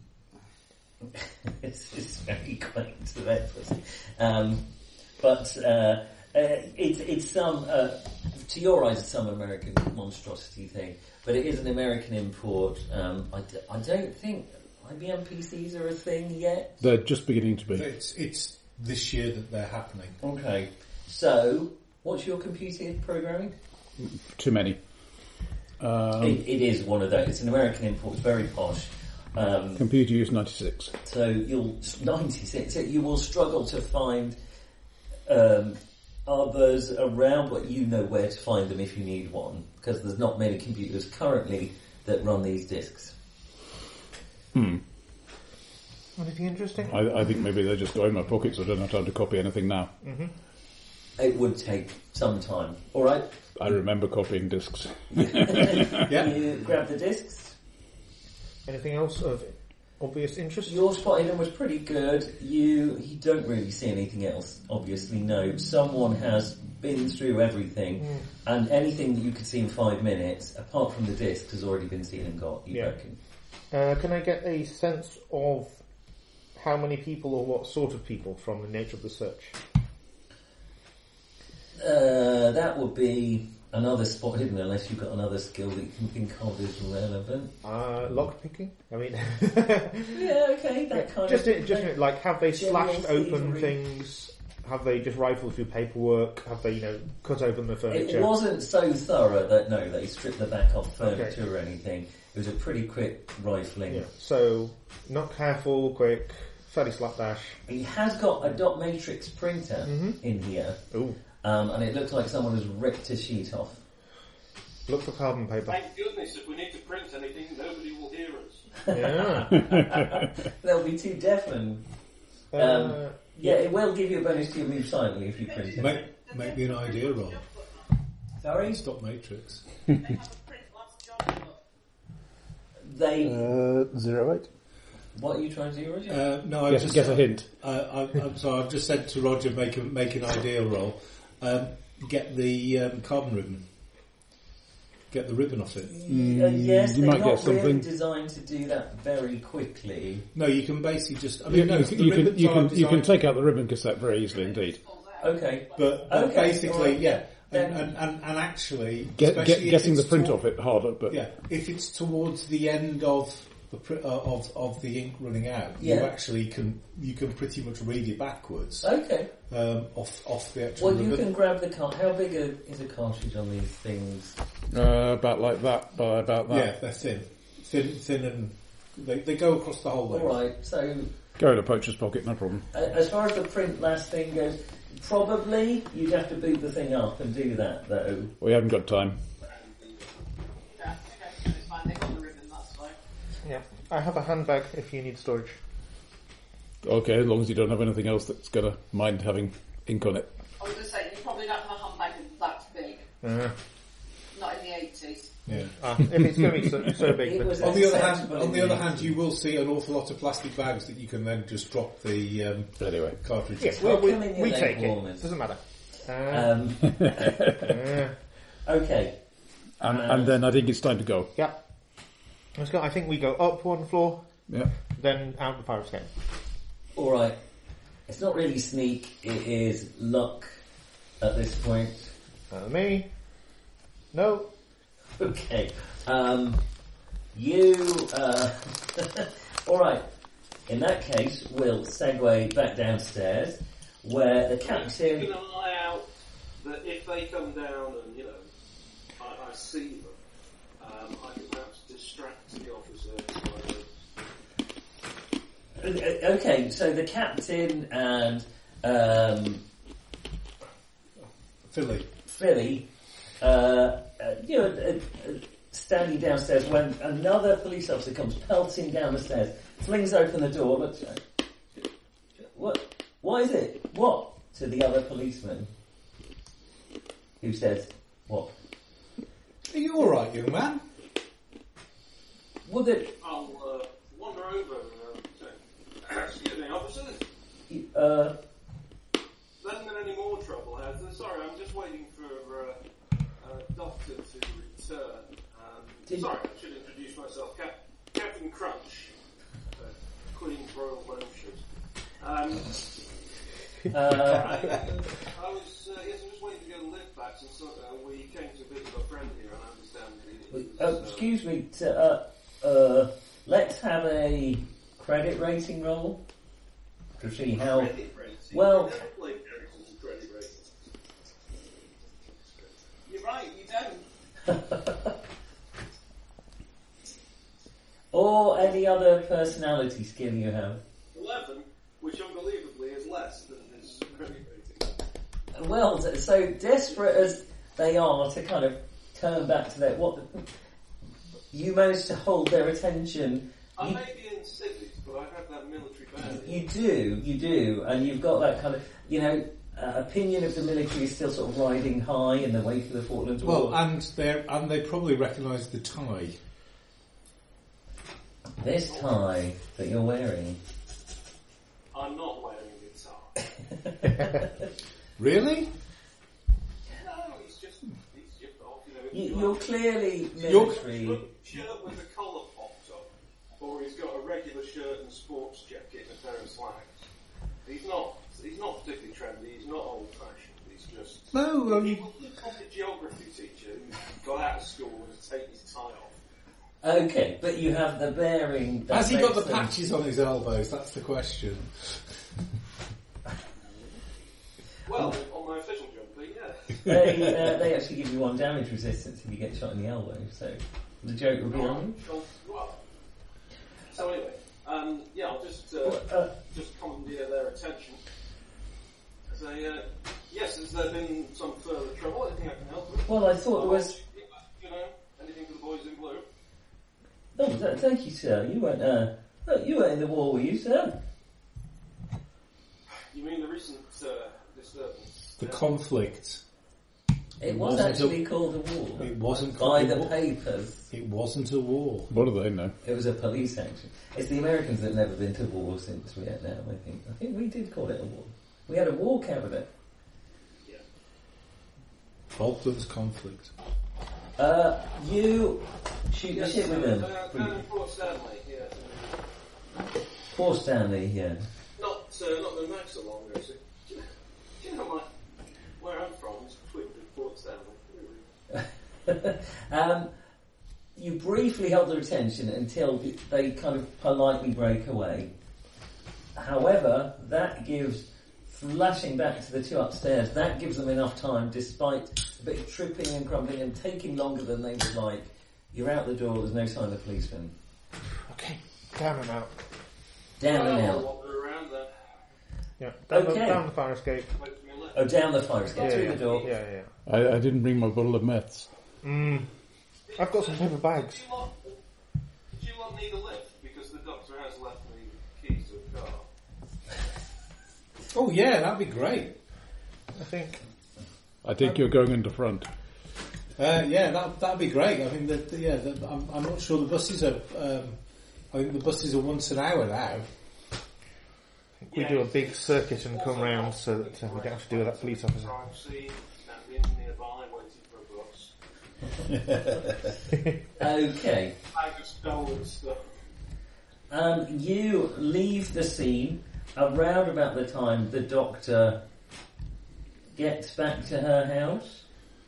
it's, it's very quaint to that person. Um, but uh, uh, it's it's some uh, to your eyes it's some American monstrosity thing, but it is an American import. Um, I, d- I don't think I B M P Cs are a thing yet. They're just beginning to be. It's, it's this year that they're happening. Okay, so what's your computer programming? Too many. Um, It, it is one of those. It's an American import. It's very posh. Um, computer use ninety-six. so you'll ninety-six. You will struggle to find um, others around, but you know where to find them if you need one, because there's not many computers currently that run these disks. Hmm. Anything interesting? I, I think maybe they just go in my pocket, so I don't have time to copy anything now. Mm-hmm. It would take some time. All right. I remember copying discs. Yeah. You grab the disks. Anything else of obvious interest? Your spot hidden was pretty good. You you don't really see anything else, obviously, no. Someone has been through everything, Mm. and anything that you could see in five minutes, apart from the disc, has already been seen and got, you Yeah. reckon. Uh, can I get a sense of how many people or what sort of people from the nature of the search? Uh, that would be another spot hidden, unless you've got another skill that you can think of as relevant. Uh, lock picking? I mean, Yeah, okay, that kind just of it, just it, like have they General slashed open thievery. things? Have they just rifled through paperwork? Have they, you know, cut open the furniture? It wasn't so thorough that, no, they stripped the back off furniture okay. or anything. It was a pretty quick rifling. Yeah. So, not careful, quick, fairly slapdash. He has got a dot matrix printer Mm-hmm. in here, Ooh. um, and it looks like someone has ripped a sheet off. Look for carbon paper. Thank goodness, if we need to print anything, nobody will hear us. Yeah. They'll be too deafened. Um, uh, yeah, it will give you a bonus to your move silently if you print it. Make, make me an idea roll. Sorry? Stop Matrix. They... Uh, zero eight. What are you trying to do, Roger? Uh, no, I Guess, just guess a hint. Uh, I, I'm sorry, I've just said to Roger, make a, make an idea roll. Um, get the um, carbon ribbon. Get the ribbon off it. Uh, yes, you they're might not get really something. designed to do that very quickly. No, you can basically just. I You, mean, no, you, the you can ribbons you are can you can designed- take out the ribbon cassette very easily indeed. Okay. But, but Okay, basically, alright. yeah, Then- and, and, and, and actually, Get, especially get, if getting the it's print toward- off it harder, but Yeah, if it's towards the end of the pr- uh, of of the ink running out, Yeah. you actually can you can pretty much read it backwards Okay. um, off off the actual Well, you ribbon. can grab the car. How big a, is a cartridge on these things? uh, about like that, by about that. Yeah, they're thin, thin, thin, and they they go across the whole All length. right. So, Go in a poacher's pocket, no problem. uh, as far as the print last thing goes, probably you'd have to boot the thing up and do that, though. We haven't got time. Yeah, okay, it's fine. They've got the ribbon, that's fine. yeah. I have a handbag if you need storage. Okay, as long as you don't have anything else that's going to mind having ink on it. I was going to say, you probably don't have a handbag that big. Uh, Not in the eighties. Yeah. Uh, if it's going to be so, so big, It but was On the other hand, acceptable on in the other the hand, you will see an awful lot of plastic bags that you can then just drop the um, But anyway. cartridges. yes, Well, we, come in we, your we leg take it. warmers. Doesn't matter. Uh, Um, uh, okay. And, and then I think it's time to go. yeah. Let's go. I think we go up one floor, Yeah. then out the fire escape. All right. It's not really sneak. It is luck at this point. Uh, me. No. Okay. Um, you. Uh, all right. In that case, we'll segue back downstairs, where the Keep captain. an eye out that if they come down and, you know, I, I see them, um, I can perhaps distract the officer. So Uh, Okay, so the captain and um, Philly. Philly, uh, uh, you know, uh, uh, standing downstairs when another police officer comes pelting down the stairs, flings open the door, looks, uh, what? What is it? What? To the other policeman, who says, what? Are you all right, young man? Would it, I'll uh, wander over and uh, say, excuse me, officers, uh, there hasn't been any more trouble, has there? Sorry, I'm just waiting for uh, a doctor to return. Um, Did- sorry, I should introduce myself. Cap- Captain Crunch, uh, Queen's Royal Motion. Um, uh, I, I was, uh, yes, I'm just waiting to get a lift back since uh, we came to visit our friend here, and I understand the... uh, excuse me, to, uh, uh, let's have a credit rating roll to see how, Credit rating. well- I never played Ericson's credit rating. You're right, you don't. or any other personality skill you have. eleven, which unbelievably is less than his credit rating. Well, so desperate as they are to kind of turn back to their what, you managed to hold their attention. I You, may be in civics, but I have that military band. you do, you do, and you've got that kind of, you know, uh, opinion of the military is still sort of riding high in the wake of the Falklands War. Well, and they and they probably recognise the tie. This tie that you're wearing. I'm not wearing a guitar. Really? No, he's just, he's just off, you know. You, you're clearly You're- military. Look, shirt with the collar popped up, or he's got a regular shirt and sports jacket and a pair of slacks. He's not, he's not particularly trendy, he's not old fashioned, he's just... No, He um, was a geography teacher who got out of school and had taken his tie off. Okay, but you have the bearing. That has he got the makes them- patches on his elbows? That's the question. Well, on my official jumper, yeah. They, uh, they actually give you one damage resistance if you get shot in the elbow, so the joke will be on. Well, so anyway, um, yeah, I'll just uh, Uh, just commandeer their attention. Say, uh, yes, has there been some further trouble? Anything I can help with? well, I thought there was... You know, anything for the boys in blue? Oh, th- thank you, sir. You weren't, uh, look, you weren't in the war, were you, sir? You mean the recent uh, disturbance? The Yeah. conflict. It was wasn't actually a- called a war. It wasn't By called a the war. papers. It wasn't a war. What do they know? It was a police action. It's the Americans that have never been to war since Vietnam, I think. I think we did call it a war. We had a war cabinet. Yeah. Falklands conflict. Uh, you shoot the shit with uh, them. uh, down in Port Stanley, yeah. Poor Stanley, yeah. Not, uh, not the Max so long ago, so do you know, do you know my, where I'm from is twinned with Port Stanley. um, you briefly held their attention until they kind of politely break away. However, that gives, flashing back to the two upstairs, that gives them enough time, despite a bit of tripping and crumbling and taking longer than they would like. You're out the door, there's no sign of policemen. Okay, down and out. Down and I'll out. wander around there. Yeah, down, Okay. the, down the fire escape. Wait for me left. Oh, down the fire escape, Yeah, through yeah, the door. yeah, yeah. I, I didn't bring my bottle of meths. Mm. I've got some paper bags. Did you lot, did you lot need a lift? Because the doctor has left me the keys to the car. Oh yeah, that'd be great. I think. I think you're going into front. Uh, yeah, that that'd be great. I mean, the, the, yeah, the, I'm, I'm not sure the buses are. Um, I think the buses are once an hour now. We do a big circuit and come round so that uh, we don't have to deal with that police officer. Crime scene, and the nearby waiting for a bus. Okay. Bag of stolen stuff. Um, you leave the scene around about the time the doctor gets back to her house.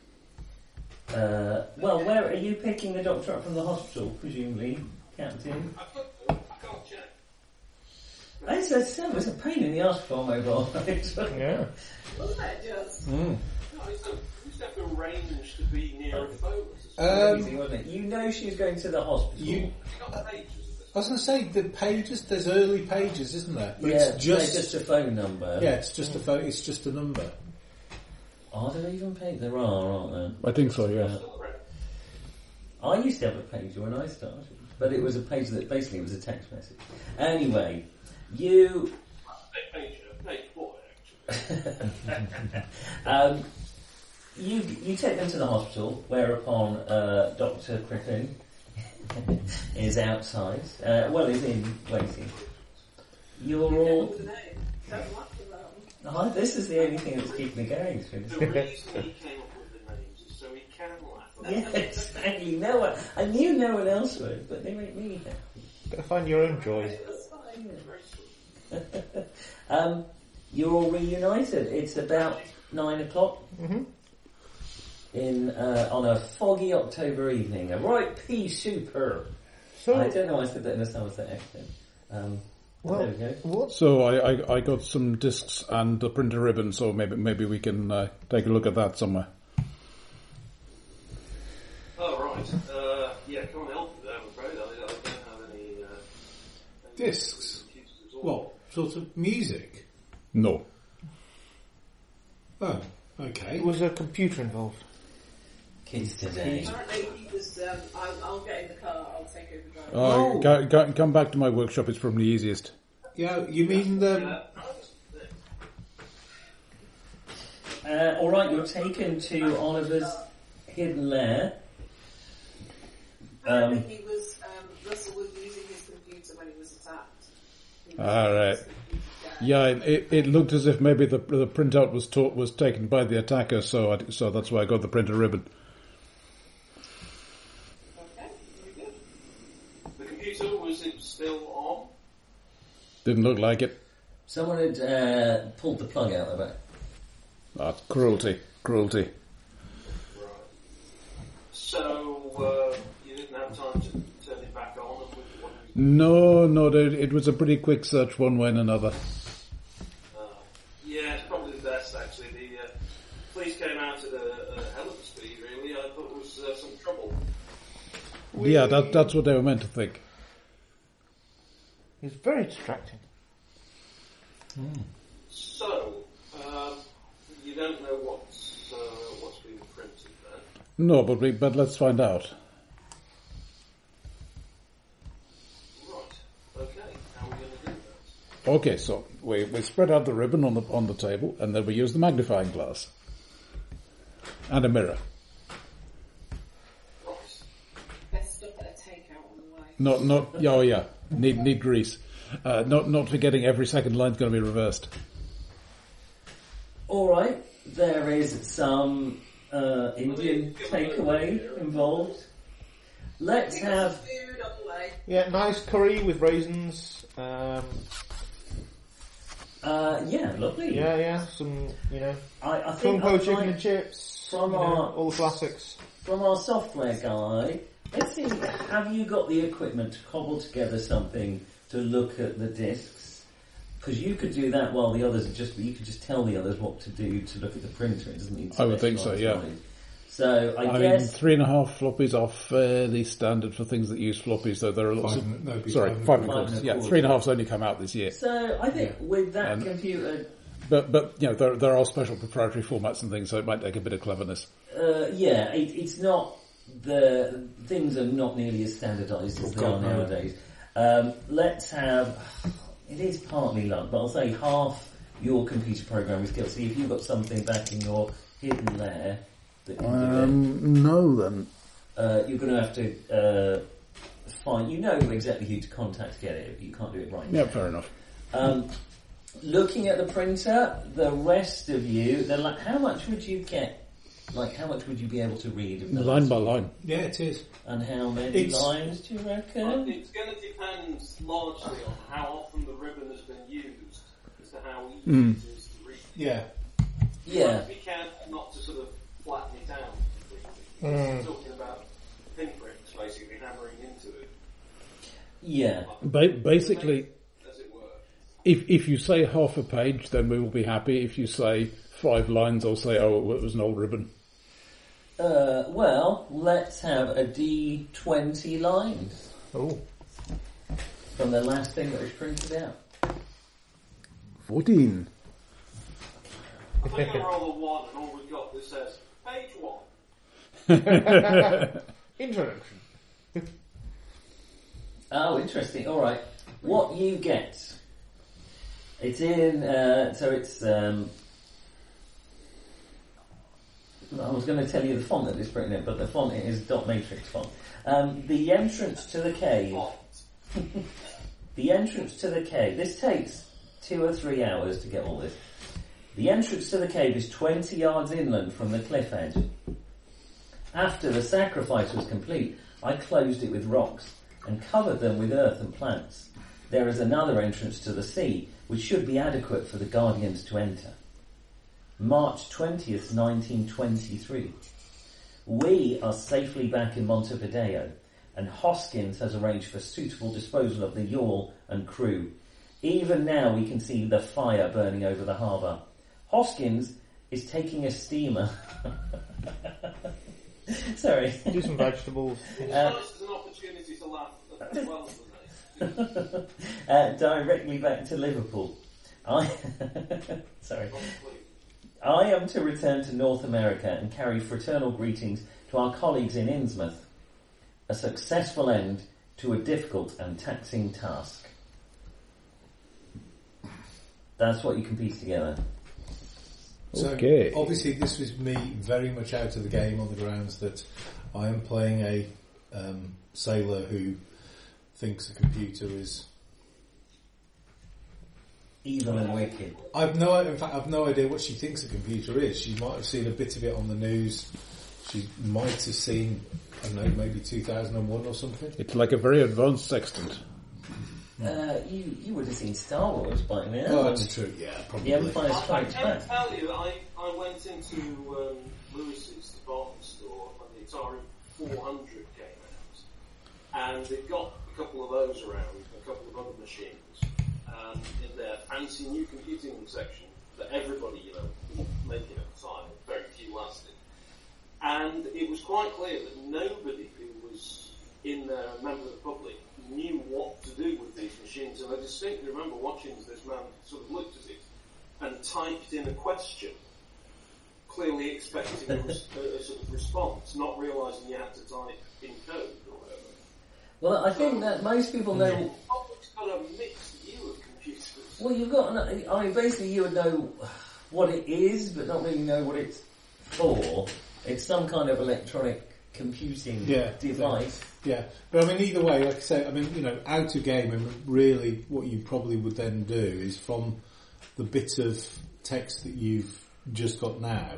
Uh, well, where are you picking the doctor up from the hospital, presumably, Captain? I've got, I can't check. It's a, it's a pain in the arse for mobile. Yeah. Wasn't it just? Mm. No, I used to, I used to have to arrange to be near a phone. Um, Easy, wasn't it? You know she's going to the hospital. You, Got pages of it. I was going to say the pages. There's early pages, isn't there? But yeah, it's just, just a phone number. yeah, it's just a phone. It's just a number. Are there even pages? There are, aren't there? I think so, yeah. I used to have a page when I started, but it was a page that basically was a text message. Anyway, you... Page, page four, actually. um, you you take them to the hospital, whereupon uh, Doctor Crippen is outside. Uh, well, is in waiting. You're all... Don't laugh about them. Oh, this is the only thing that's keeping me going. The reason he came up with the names is so he can laugh at Yeah, exactly. No one, I knew no one else would, but they make me happy. Gotta find your own joy. That's fine. um, you're all reunited. It's about nine o'clock Mm-hmm. in uh, on a foggy October evening. A right pea super. So, I don't know why I said that in a Somerset accent. Um, well, there we go. what? So I, I, I got some discs and a printer ribbon, so maybe maybe we can uh, take a look at that somewhere. Oh, right. Uh, yeah, can't help with that, I'm afraid. I, I don't have any... Uh, any Discs? computers at all. What sort of music? No. Oh, okay. Was a computer involved? Kids today. Apparently he was, um, I'll, I'll get in the car, I'll take over driving. Uh, Oh. go, go, come back to my workshop, it's probably easiest. Yeah, you mean the? Uh, Uh, all right, you're taken to Oliver's hidden lair. Um, Apparently he was, um, Russell was using his computer when he was attacked. He was All right. using his computer. Yeah, it, it, it looked as if maybe the the printout was taught, was taken by the attacker, so I, so that's why I got the printer ribbon. Okay, very good. the computer, was it still on? Didn't look like it. someone had uh, pulled the plug out of it. That's cruelty, cruelty. Right. So, uh, you didn't have time to turn it back on? And what did you No, no, it, it was a pretty quick search one way and another. Uh, yeah, it's probably the best actually. The uh, police came out at a, a hell of a speed, really. I thought it was uh, some trouble. Yeah, that, that's what they were meant to think. It's very distracting. So, um, you don't know what's uh, what's being printed then? No, but we, but let's find out. Right. Okay. How are we going to do that? Okay, so we, we spread out the ribbon on the on the table, and then we use the magnifying glass and a mirror. Right. Best stop at a takeout on the way. Not not oh yeah, need need grease. Uh, not not forgetting every second line's going to be reversed. All right, there is some uh, Indian takeaway involved. Let's have. Food on the way. Yeah, nice curry with raisins. Um, Uh, yeah, lovely. yeah, yeah, some, you know, I, I kung think po I'd chicken like- and chips. from you know, our- all the classics. from our software guy. Let's see. Have you got the equipment to cobble together something to look at the discs? Because you could do that while the others are just. You could just tell the others what to do to look at the printer. It doesn't need. I would think so, specialised yeah. knowledge. So I, I mean, guess three and a half floppies are fairly standard for things that use floppies, though there are lots Five of... and- no, it'd be sorry, five and five and a a quarter. quarter. Yeah, three and a half's only come out this year. so. I think with that And- computer, But, but you know, there, there are special proprietary formats and things, so it might take a bit of cleverness. uh, yeah, it, it's not. The things are not nearly as standardised as they are God, no. nowadays. Um, let's have. It is partly luck, but I'll say half your computer programming skills. See if you've got something back in your hidden lair that can do it. Um, no, then. Uh, you're going to have to uh, find. You know exactly who to contact to get it. But you can't do it right now. Yeah, fair enough. Um, looking at the printer, the rest of you, the la- how much would you get? Like, how much would you be able to read? Of the Line last by one? line. Yeah, it is. And how many It's- lines do you Well, reckon? it's going to depend largely on how often the ribbon has been used as to how easy Mm. it is to read. Yeah. You have Yeah. to be careful not to sort of flatten it out completely. Mm. We're talking about pinpricks basically hammering into it, Yeah. Ba- basically, as it were. if if you say half a page, then we will be happy. If you say five lines, I'll say, oh, it was an old ribbon. Uh, well, let's have a D twenty lines Oh. from the last thing that was printed out. Fourteen. I think I roll a one and all we've got that says, page one. Introduction. Oh, interesting. All right. What you get? It's in. Uh, so it's. Um, I was going to tell you the font that it's written in, but the font is dot matrix font. Um, the entrance to the cave. The entrance to the cave. This takes two or three hours to get all this. The entrance to the cave is twenty yards inland from the cliff edge. After the sacrifice was complete, I closed it with rocks and covered them with earth and plants. There is another entrance to the sea, which should be adequate for the Guardians to enter. March twentieth, nineteen twenty-three. We are safely back in Montevideo, and Hoskins has arranged for suitable disposal of the yawl and crew. Even now we can see the fire burning over the harbour. Hoskins is taking a steamer. Sorry. Do some vegetables. It's Uh, nice as an opportunity to laugh as well as the night. uh, directly back to Liverpool. I Sorry. I am to return to North America and carry fraternal greetings to our colleagues in Innsmouth. A successful end to a difficult and taxing task. That's what you can piece together. So Okay. obviously this was me very much out of the game on the grounds that I am playing a um, sailor who thinks a computer is. Evil and wicked. I've no, in fact, I've no idea what she thinks a computer is. She might have seen a bit of it on the news. She might have seen, I don't know, maybe two thousand one or something. It's like a very advanced sextant. Uh, you you would have seen Star Wars by now. Oh, that's true. Yeah, probably. The Empire I, I Strikes can Back. tell you that I, I went into um, Lewis's department store when the Atari four hundred came out, and they've got a couple of those around, a couple of other machines, um, in their fancy new computing section that everybody, you know, was making at the time, very few lasted. And it was quite clear that nobody who was in there, a member of the public, knew what to do with these machines. And I distinctly remember watching as this man sort of looked at it and typed in a question, clearly expecting a, res- a, a sort of response, not realising you had to type in code or whatever. Well, I think that most people know. The public's got a mixed view of computers. Well, you've got. I mean, basically, you would know what it is, but not really know what it's for. It's some kind of electronic computing Yeah, device. Yeah, but I mean, either way, like I say, I mean, you know, out of game, and really what you probably would then do is from the bit of text that you've just got now,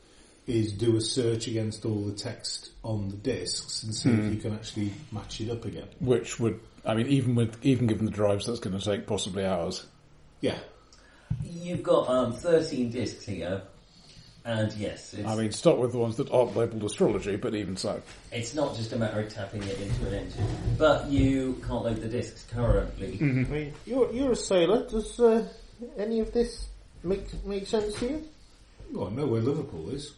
is do a search against all the text on the discs and see Hmm. if you can actually match it up again. Which would, I mean, even with even given the drives, that's going to take possibly hours. Yeah. You've got um, thirteen discs here, and yes, it's, I mean, start with the ones that aren't labelled astrology, but even so. it's not just a matter of tapping it into an engine. But you can't load the discs currently. I mean, you're you're a sailor. Does uh, any of this make make sense to you? Well, I know where Liverpool is.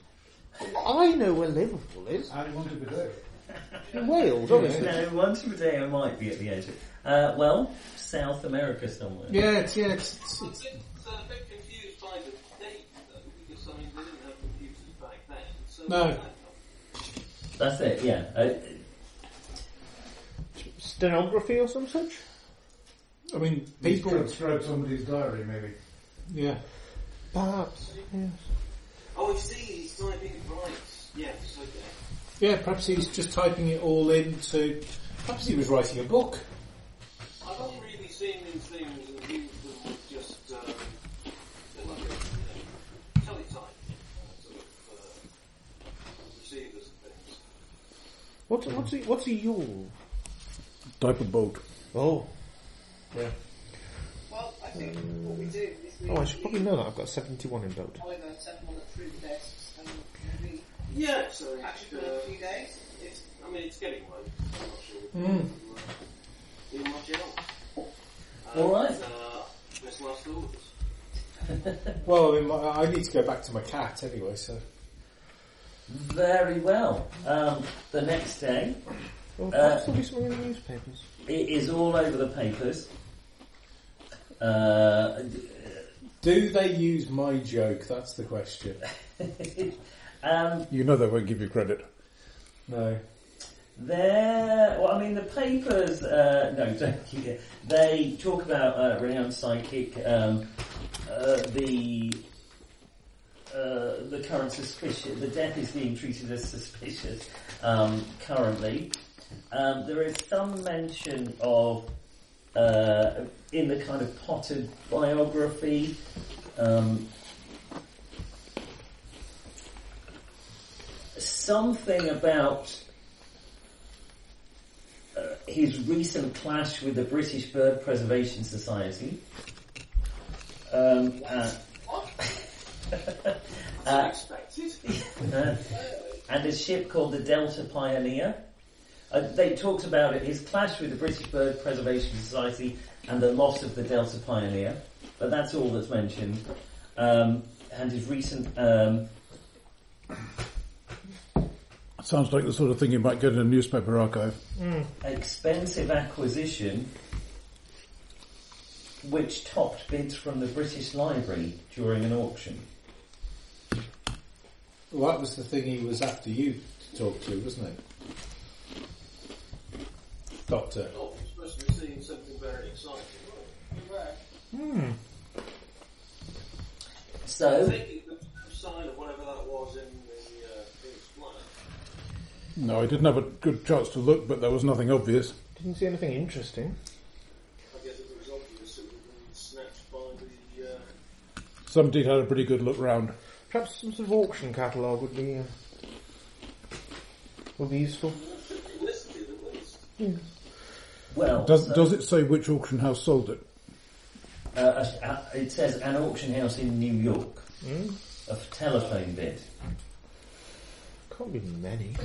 I know where Liverpool is. I want to be there. In Wales, obviously. No, one today I might be at the edge. Uh, well, South America somewhere. Yeah, it's, yeah, it's, it's, I'm a it's bit, uh, a bit confused by the date, though, because, I mean, they didn't have computers back then. So No. where's that come That's it. Yeah. Uh, Stenography or some such? I mean, people, Stroke somebody's diary, maybe. yeah. Perhaps. Yes. Oh, I see, he's typing it right. Yes, okay. Yeah, perhaps he's just typing it all into... Perhaps he was writing a book. I've only really seen these things and used them with just, um, they're like a, you know, teletype uh, sort of uh, receivers and things. What's what's a, what's a Yule? Type of boat. Oh, Yeah. Well, I think what we do is we oh, I should probably know that. I've got seventy-one in boat. Oliver set them all up through the desks and we Yeah, so catch uh, them in a few days. it's, I mean, it's getting late. I'm not sure we can do, uh, do much else. And, All right. Uh, this last orders. Well, I mean, my- I need to go back to my cat anyway, so... Very well. Um, the next day, Well, Uh, perhaps there'll be something in the newspapers. it is all over the papers. Uh, Do they use my joke? That's the question. um, You know they won't give you credit. No. There, well, I mean, the papers, uh, no, don't, they talk about uh, renowned psychic, um, uh, the uh, the current suspicion, the death is being treated as suspicious um, currently. Um, there is some mention of, uh, in the kind of potted biography, um, something about uh, his recent clash with the British Bird Preservation Society. Um, uh, uh, uh, and a ship called the Delta Pioneer. Uh, they talked about it, his clash with the British Bird Preservation Society and the loss of the Delta Pioneer, but that's all that's mentioned. Um, and his recent um, Sounds like the sort of thing you might get in a newspaper archive. expensive acquisition which topped bids from the British Library during an auction. Well, that was the thing he was after you to talk to, wasn't it? Doctor. Oh, you're supposed to be seeing something very exciting, right? We were. I So, think it was a sign of whatever that was in the uh, King's Flight. No, I didn't have a good chance to look, but there was nothing obvious. Didn't see anything interesting. I guess if it was obvious, it would have been snatched by the... Uh, Somebody had a pretty good look round. Perhaps some sort of auction catalogue would be uh, would be useful. listed at least. well, Does so, does it say which auction house sold it? uh, uh, it says an auction house in New York, Mm? a telephone bid. Can't be many.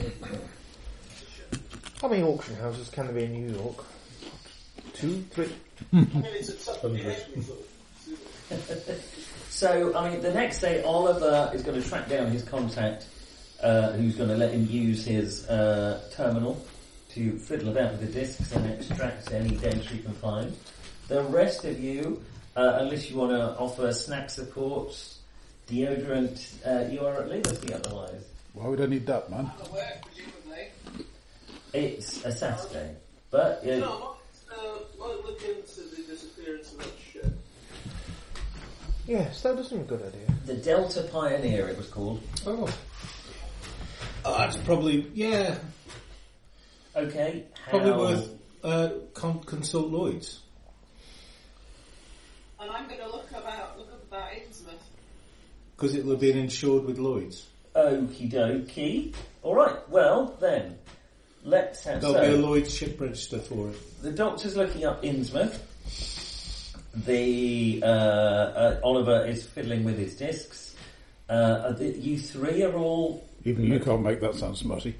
How many auction houses can there be in New York? Two, three? I mean, it's a tough every sort. So, I mean, the next day, Oliver is going to track down his contact, uh, who's going to let him use his uh, terminal to fiddle about with the discs and extract any data he can find. The rest of you, uh, unless you want to offer snack support, deodorant, uh, you are at liberty otherwise. Why would I need that, man? At work, presumably. It's a Saturday. But, uh, No, I might, uh, might look into the disappearance of that ship. Yes, that does seem a good idea. the Delta Pioneer, it was called. Oh. Oh, that's probably, yeah, Okay, probably how- worth uh, con- consult Lloyd's. And I'm going to look about look up about Innsmouth. Because it will have been insured with Lloyd's. Okie dokie. Alright, well then, let's have There'll so, be a Lloyd's ship register for it. the doctor's looking up Innsmouth. The, uh, uh, Oliver is fiddling with his discs. Uh, are the, you three are all... Even you can't make that sound smutty.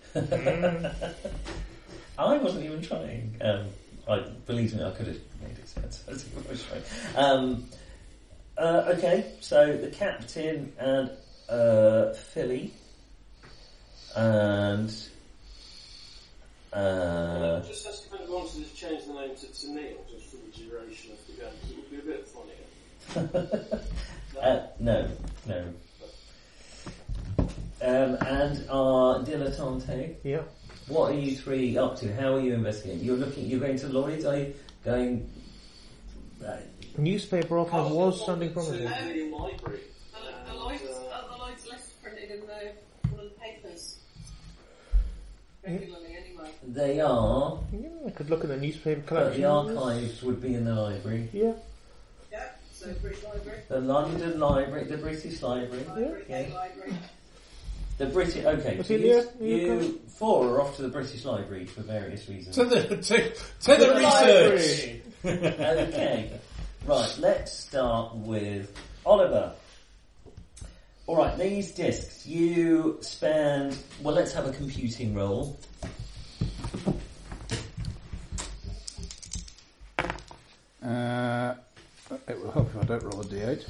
I wasn't even trying. Um, I, believe me, I could have made it sound so I was trying. Um, uh, okay, so the captain and uh, Philly and uh, Just has to kind of want to just change the name to Tennille just for the duration of the game. It would be a bit funnier. uh, no, no. Um, and our dilettante, Yeah. what are you three up to? How are you investigating? You're looking. You're going to Lloyd's. Are you going? Uh, The newspaper archive was sounding promising. To the library. The, the And, Lloyd's, uh, uh, the Lloyd's list printed in the one of the papers. regularly anyway. They are, Yeah, I could look at the newspaper but collection. the archives would be in the library. Yeah. Yeah, so British Library, The London Library, the British Library. Library, Yeah. A Library. The British, okay, so Ophelia, you, you you four are off to the British Library for various reasons. To the to, to the research. Okay, right, let's start with Oliver. Alright, these discs, you spend, well let's have a computing roll. Uh, it will help if I don't roll a d eight.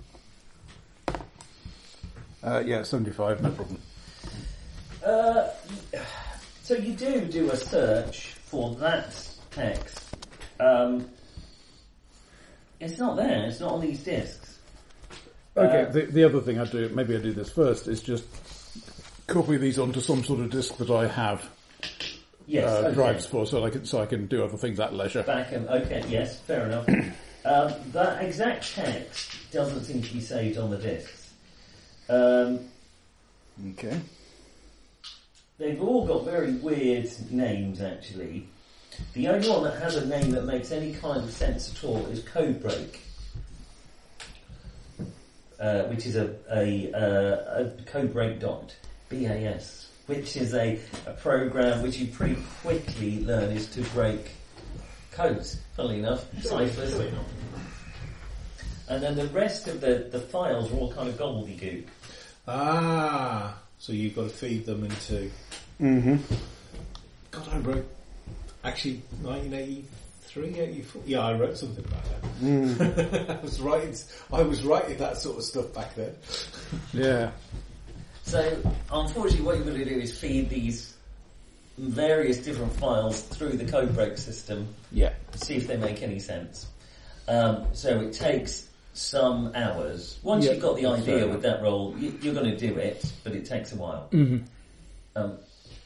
Uh, yeah, seventy-five, no problem. Uh, so you do do a search for that text. Um, it's not there, it's not on these discs. Okay, Uh, the, the other thing I do, maybe I do this first, is just copy these onto some sort of disk that I have Yes, uh, okay. drives for, so I can so I can do other things at leisure. Back and okay, yes, fair enough. um, that exact text doesn't seem to be saved on the discs. Um, Okay. they've all got very weird names, actually. The only one that has a name that makes any kind of sense at all is Codebreak, uh, which is a a, uh, a Codebreak dot B A S, which is a, a program which you pretty quickly learn is to break codes. Funnily enough, ciphers. And then the rest of the, the files are all kind of gobbledygook. Ah, so you've got to feed them into. Mm-hmm. God, I wrote actually nineteen eighty-three, eighty-four. Yeah, I wrote something about that. I was writing. I was writing that sort of stuff back then. Yeah. So, unfortunately, what you're going to do is feed these various different files through the Codebreak system, Yeah. see if they make any sense. Um, so it takes some hours. Once Yeah, you've got the that's idea fair with that role, you, you're going to do it, but it takes a while. Mm-hmm. Um,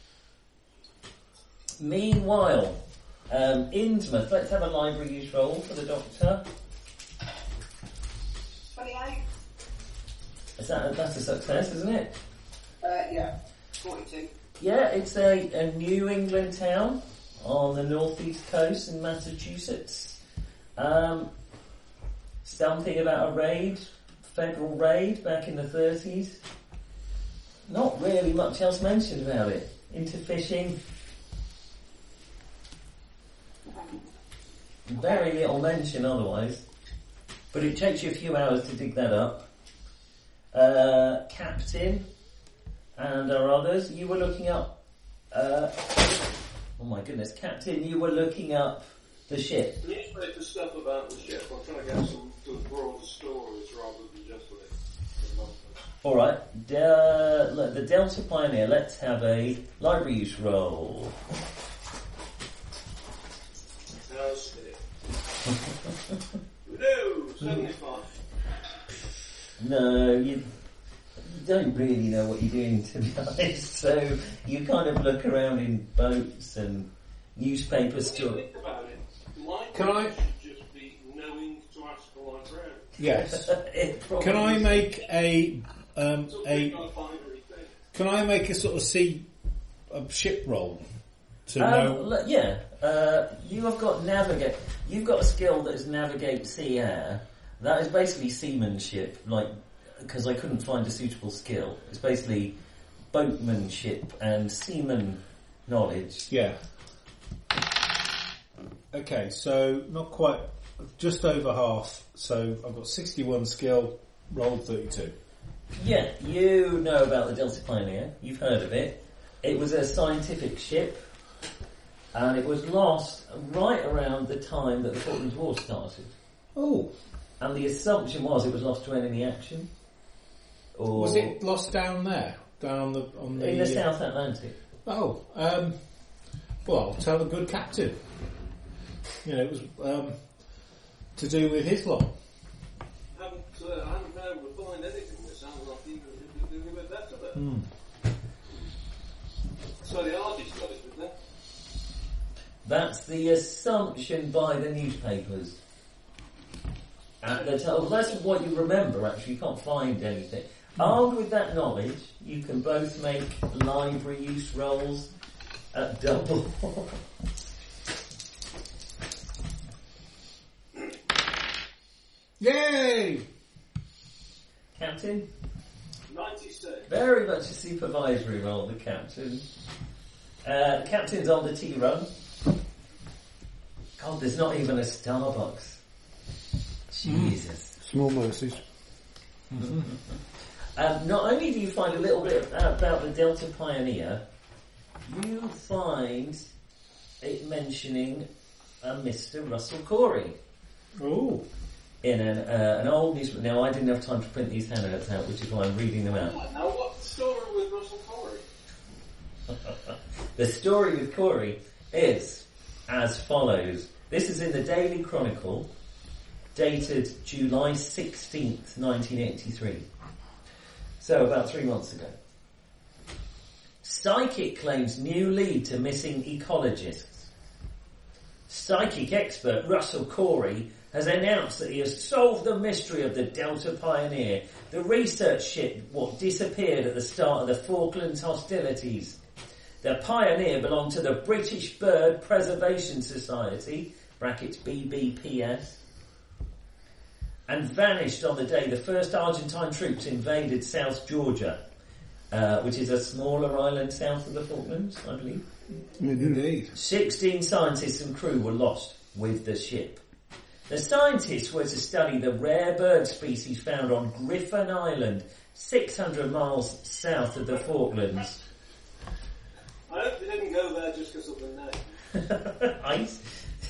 meanwhile, um, Innsmouth, let's have a library use roll for the Doctor. twenty-eight? Is that, that's a success, isn't it? Uh, yeah, forty-two. Yeah, it's a, a New England town on the northeast coast in Massachusetts. Um, something about a raid, federal raid back in the thirties. Not really much else mentioned about it. Into fishing. Very little mention otherwise. But it takes you a few hours to dig that up. Uh, Captain and our others, you were looking up... Uh, oh my goodness, Captain, you were looking up the ship. Newspaper stuff about the ship. I'm trying to get some good broad stories rather than just like the numbers. Alright, De- look, the Delta Pioneer, let's have a library use roll. How's it? No, seventy-five. No, you, you don't really know what you're doing, to be honest. So you kind of look around in boats and newspaper When you stories. think about it, library Can I- should just be knowing to ask a librarian. Yes. It probably- Can I make a um, It's all a? big on a binary thing. Can I make a sort of sea a ship roll to Um, know? l- yeah, uh, you have got navigate. You've got a skill that is navigate sea air. That is basically seamanship, like because I couldn't find a suitable skill. It's basically boatmanship and seaman knowledge. Yeah. Okay, so not quite, just over half. So I've got sixty-one skill, rolled thirty-two. Yeah, you know about the Delta Pioneer. You've heard of it. It was a scientific ship, and it was lost right around the time that the Falklands War started. Oh, And the assumption was it was lost to enemy action. Or was it lost down there, down on the on the? in the uh, South Atlantic? Oh, um, well, I'll tell the good captain. You know, it was um, to do with his lot. I haven't, uh, I haven't been able to find anything that sounds like he was doing a bit better there. Hmm. So the artist got it, didn't they? That's the assumption by the newspapers. At the time, well, that's what you remember. Actually, you can't find anything. Armed with that knowledge, you can both make library use rolls. at double. Yay! Captain? ninety-six. Very much a supervisory role, the captain. Uh, captain's on the tea run. God, there's not even a Starbucks. Jesus. Small mercies. um, not only do you find a little bit about the Delta Pioneer, you find it mentioning a Mister Russell Corey. Oh. In an, uh, an old newspaper. Now, I didn't have time to print these handouts out, which is why I'm reading them out. Now, what's the story with Russell Corey? The story with Corey is as follows. This is in the Daily Chronicle, dated July sixteenth, nineteen eighty-three. So, about three months ago. Psychic claims new lead to missing ecologists. Psychic expert Russell Corey has announced that he has solved the mystery of the Delta Pioneer, the research ship what disappeared at the start of the Falklands hostilities. The Pioneer belonged to the British Bird Preservation Society, brackets B B P S, and vanished on the day the first Argentine troops invaded South Georgia, uh, which is a smaller island south of the Falklands, I believe. Indeed. Sixteen scientists and crew were lost with the ship. The scientists were to study the rare bird species found on Griffin Island, six hundred miles south of the Falklands. I hope they didn't go there just because of the name. Ice.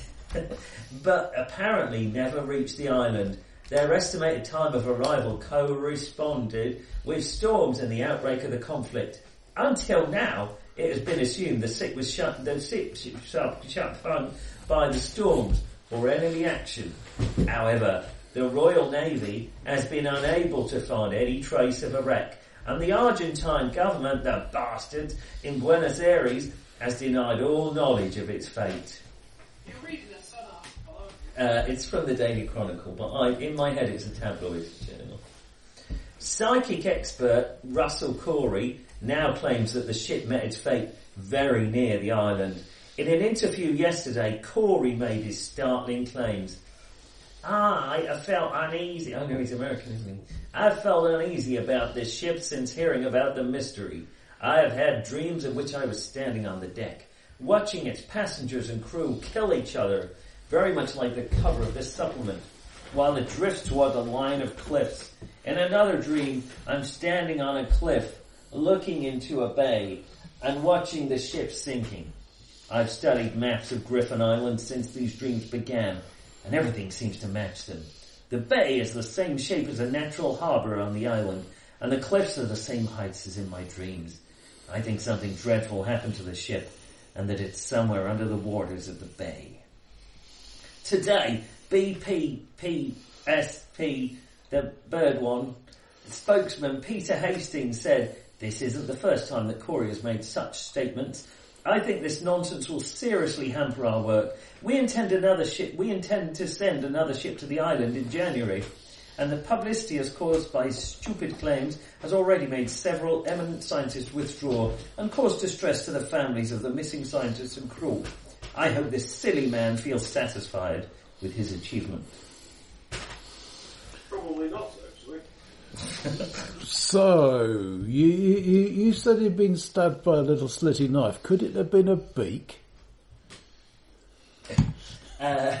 But apparently never reached the island. Their estimated time of arrival corresponded with storms and the outbreak of the conflict. Until now, it has been assumed the ship was shut, the ship shut, shut down by the storms or enemy action. However, the Royal Navy has been unable to find any trace of a wreck, and the Argentine government, the bastards, in Buenos Aires, has denied all knowledge of its fate. You're reading a Sun article. Uh, it's from the Daily Chronicle, but I, in my head it's a tabloid journal. Psychic expert Russell Corey now claims that the ship met its fate very near the island. In an interview yesterday, Corey made his startling claims. I have felt uneasy. I know he's American, isn't he? I've felt uneasy about this ship since hearing about the mystery. I have had dreams in which I was standing on the deck, watching its passengers and crew kill each other, very much like the cover of this supplement, while it drifts toward the line of cliffs. In another dream, I'm standing on a cliff, looking into a bay, and watching the ship sinking. I've studied maps of Griffin Island since these dreams began, and everything seems to match them. The bay is the same shape as a natural harbour on the island, and the cliffs are the same heights as in my dreams. I think something dreadful happened to the ship, and that it's somewhere under the waters of the bay. Today, B P P S P, the bird one, spokesman Peter Hastings said, "This isn't the first time that Corey has made such statements. I think this nonsense will seriously hamper our work. We intend another ship. We intend to send another ship to the island in January, and the publicity as caused by stupid claims has already made several eminent scientists withdraw and caused distress to the families of the missing scientists and crew. I hope this silly man feels satisfied with his achievement." Probably not, actually. So, you, you you said he'd been stabbed by a little slitty knife. Could it have been a beak? Uh,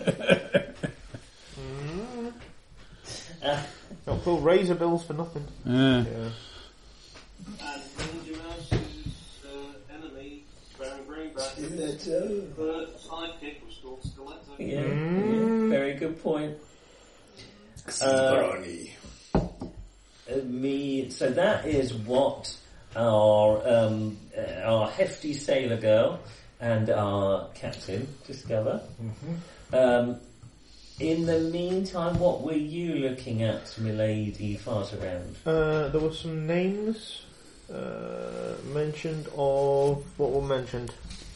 uh, Don't pull razor bills for nothing. Yeah. Yeah. And Ninja Mouse's uh, enemy, Baron Greenback, the sidekick was called Stiletto. yeah, yeah, very good point. Uh, Uh, me, so that is what our um, uh, our hefty sailor girl and our captain discover. Mm-hmm. Um, in the meantime, what were you looking at, milady, fart around? Uh, there were some names uh, mentioned of what were mentioned.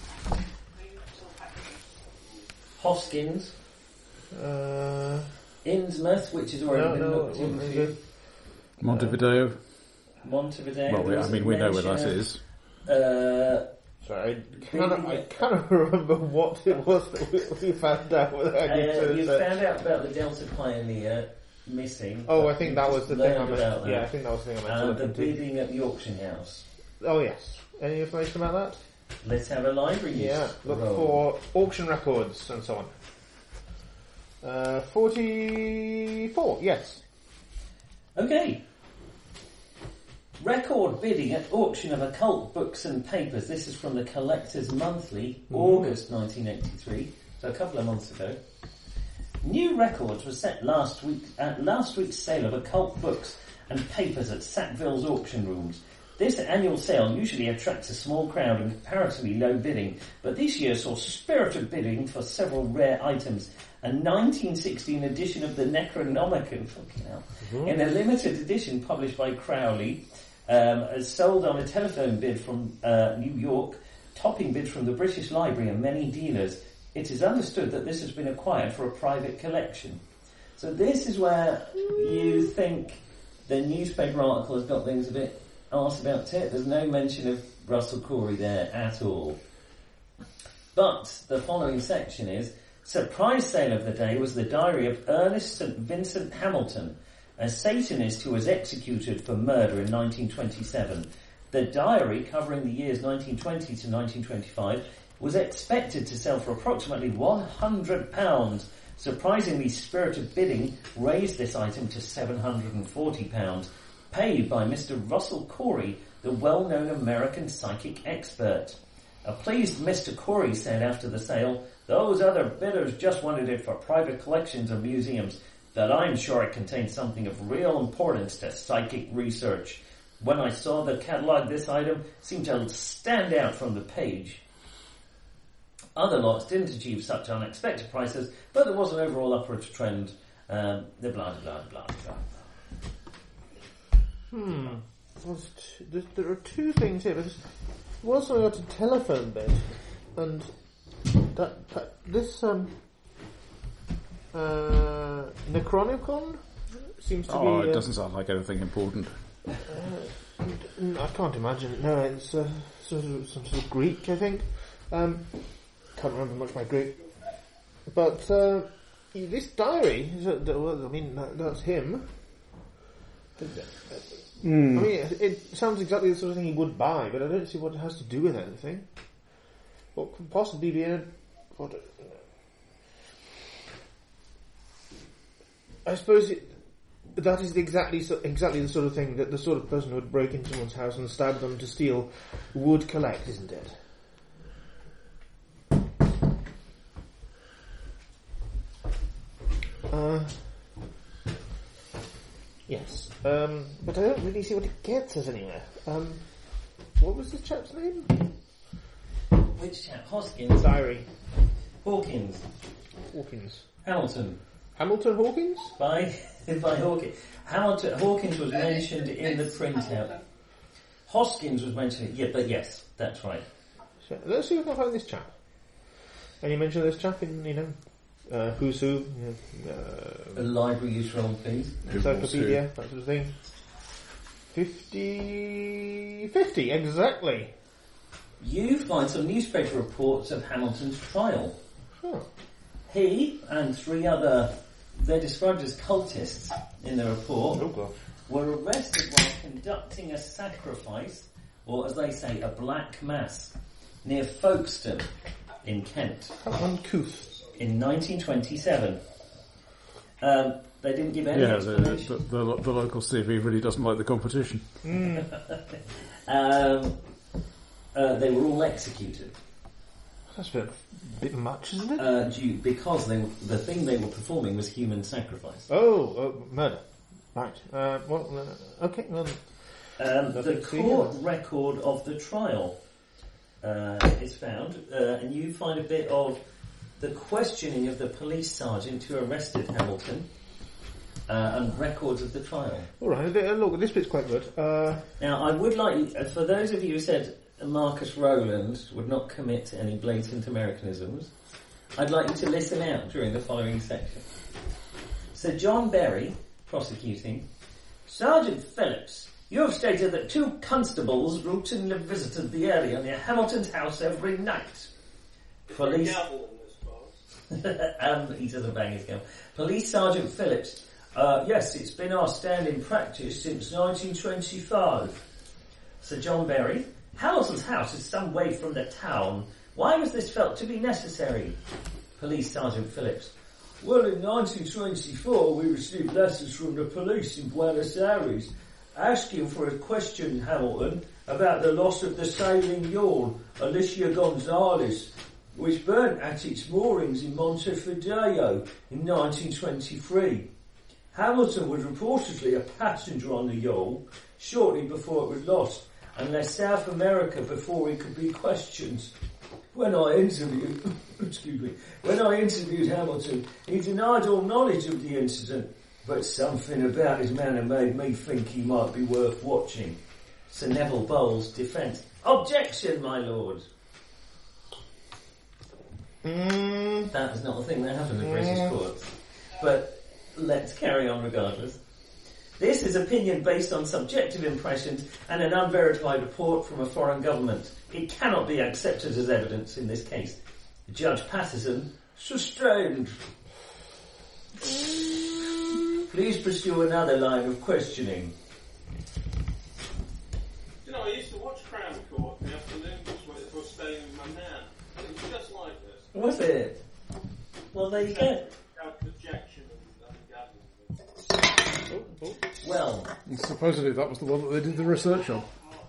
Hoskins, Uh, Innsmouth, which has already no, been no, looked it wasn't into. good. Montevideo. Montevideo. Well, we, there I was mean, a we know where that mention is. of, Uh, Sorry, I cannot, I cannot remember what it was that we, we found out. Whether I need Uh, to you say- found out about the Delta Pioneer missing. Oh, but I think you that just was the thing I learned meant. about that. Yeah, I think that was the thing I meant to Uh, look the into. bidding at the auction house. Oh yes. Any information about that? Let's have a library use Yeah. Look roll. for auction records and so on. Uh, forty-four. Yes. Okay. Record bidding at auction of occult books and papers. This is from the Collectors Monthly, August nineteen eighty-three, so a couple of months ago. New records were set last week at last week's sale of occult books and papers at Sackville's auction rooms. This annual sale usually attracts a small crowd and comparatively low bidding, but this year saw spirited bidding for several rare items. A nineteen sixteen edition of the Necronomicon, fucking hell, in a limited edition published by Crowley, um, is sold on a telephone bid from uh, New York, topping bids from the British Library and many dealers. It is understood that this has been acquired for a private collection. So this is where you think the newspaper article has got things a bit arse about it. There's no mention of Russell Corey there at all. But the following section is, surprise sale of the day was the diary of Ernest Saint Vincent Hamilton, a Satanist who was executed for murder in nineteen twenty-seven. The diary, covering the years nineteen twenty to nineteen twenty-five, was expected to sell for approximately one hundred pounds. Surprisingly, spirited bidding raised this item to seven hundred forty pounds, paid by Mister Russell Corey, the well-known American psychic expert. A pleased Mister Corey said after the sale, "Those other bidders just wanted it for private collections or museums, but I'm sure it contains something of real importance to psychic research. When I saw the catalogue, this item seemed to stand out from the page. Other lots didn't achieve such unexpected prices, but there was an overall upward trend." Um, the blah, blah, blah, blah. Hmm. There's t- there's, there are two things here. There's was something about a telephone bed, and that, that this um uh Necronomicon seems to Oh, be. it uh, doesn't sound like anything important. Mm, I can't imagine it. No, it's uh, sort of some sort of Greek, I think. Um, can't remember much of my Greek, but uh, this diary. Is a, well, I mean, that, that's him. Mm. I mean, it, it sounds exactly the sort of thing he would buy, but I don't see what it has to do with anything. What could possibly be a... What, I suppose it, that is exactly so, exactly the sort of thing that the sort of person who would break into someone's house and stab them to steal would collect, isn't it? Uh... Yes, um, but I don't really see what it gets us anywhere. Um, what was the chap's name? Which chap? Hoskins? Diary. Hawkins? Hawkins. Hamilton? Hamilton Hawkins? By, by Hawkins. Hamilton, Hawkins was mentioned in the printout. Hoskins was mentioned, yeah, but yes, that's right. So, let's see if I can find this chap. Any mention of this chap in, you know, uh, Who's Who, you know, uh, A library use roll, please. encyclopedia, that sort of thing. Fifty... Fifty, exactly. You find some newspaper reports of Hamilton's trial. Huh. He and three other, they're described as cultists in the report, Oh, God. were arrested while conducting a sacrifice, or as they say, a black mass, near Folkestone in Kent How uncouth. in nineteen twenty-seven. Um, they didn't give any Yeah, the, explanation. the, the, the local C V really doesn't like the competition. Um, uh, they were all executed That's a bit, bit much, isn't it? uh, due, because they were, the thing they were performing was human sacrifice. oh, oh, murder. Right. Uh, well, uh, okay, well... Um, the Nothing to see court here. record of the trial uh, is found, uh, and you find a bit of the questioning of the police sergeant who arrested Hamilton, uh, and records of the trial. Alright, uh, look, this bit's quite good. Uh, Now, I would like, uh, for those of you who said Marcus Rowland would not commit to any blatant Americanisms, I'd like you to listen out during the following section. Sir John Berry, prosecuting, Sergeant Phillips, You have stated that two constables routinely visited the area near Hamilton's house every night. Police... Gavel in this part. um, he doesn't bang his gavel. Police Sergeant Phillips. Uh, yes, it's been our standing practice since nineteen twenty-five. Sir John Berry. Hamilton's house is some way from the town. Why was this felt to be necessary? Police Sergeant Phillips. Well, in nineteen twenty-four we received letters from the police in Buenos Aires asking for a question, Hamilton, about the loss of the sailing yawl, Alicia Gonzalez, which burnt at its moorings in Montevideo in nineteen twenty-three. Hamilton was reportedly a passenger on the yawl shortly before it was lost and left South America before he could be questioned. When I interviewed, excuse me, when I interviewed Hamilton, he denied all knowledge of the incident, but something about his manner made me think he might be worth watching. Sir Neville Bowles' defence. Objection, my lord. Mm. That is not a thing that happens in British courts. But let's carry on regardless. This is opinion based on subjective impressions and an unverified report from a foreign government. It cannot be accepted as evidence in this case. Judge Patterson, sustained. Please pursue another line of questioning. You know, I used to watch Crown Court in the afternoons when it was staying with my nan. And it was just like this. Was it? Well, there you go. Objection and, and gavel. Well, And supposedly that was the one that they did the research on.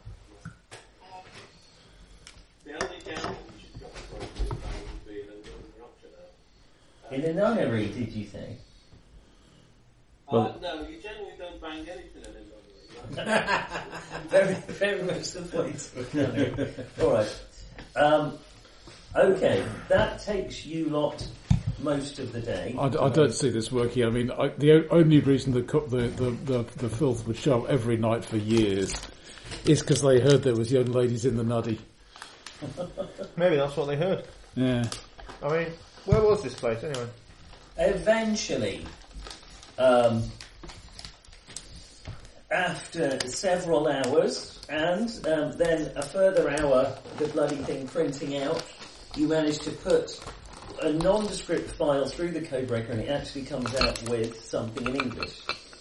The only gavel which has got to go would be in a rupture now. in a nunnery, did you say? Uh, no, you generally don't bang anything in a nunnery. very, very much the point. Alright. Um, okay, that takes you lot most of the day. I, I don't see this working. I mean, I, the o- only reason the, co- the, the, the, the filth would show up every night for years is because they heard there was young ladies in the nuddy. Maybe that's what they heard. Yeah. I mean, where was this place anyway? Eventually, um, after several hours, and um, then a further hour, the bloody thing printing out, you manage to put a nondescript file through the codebreaker, and it actually comes out with something in English,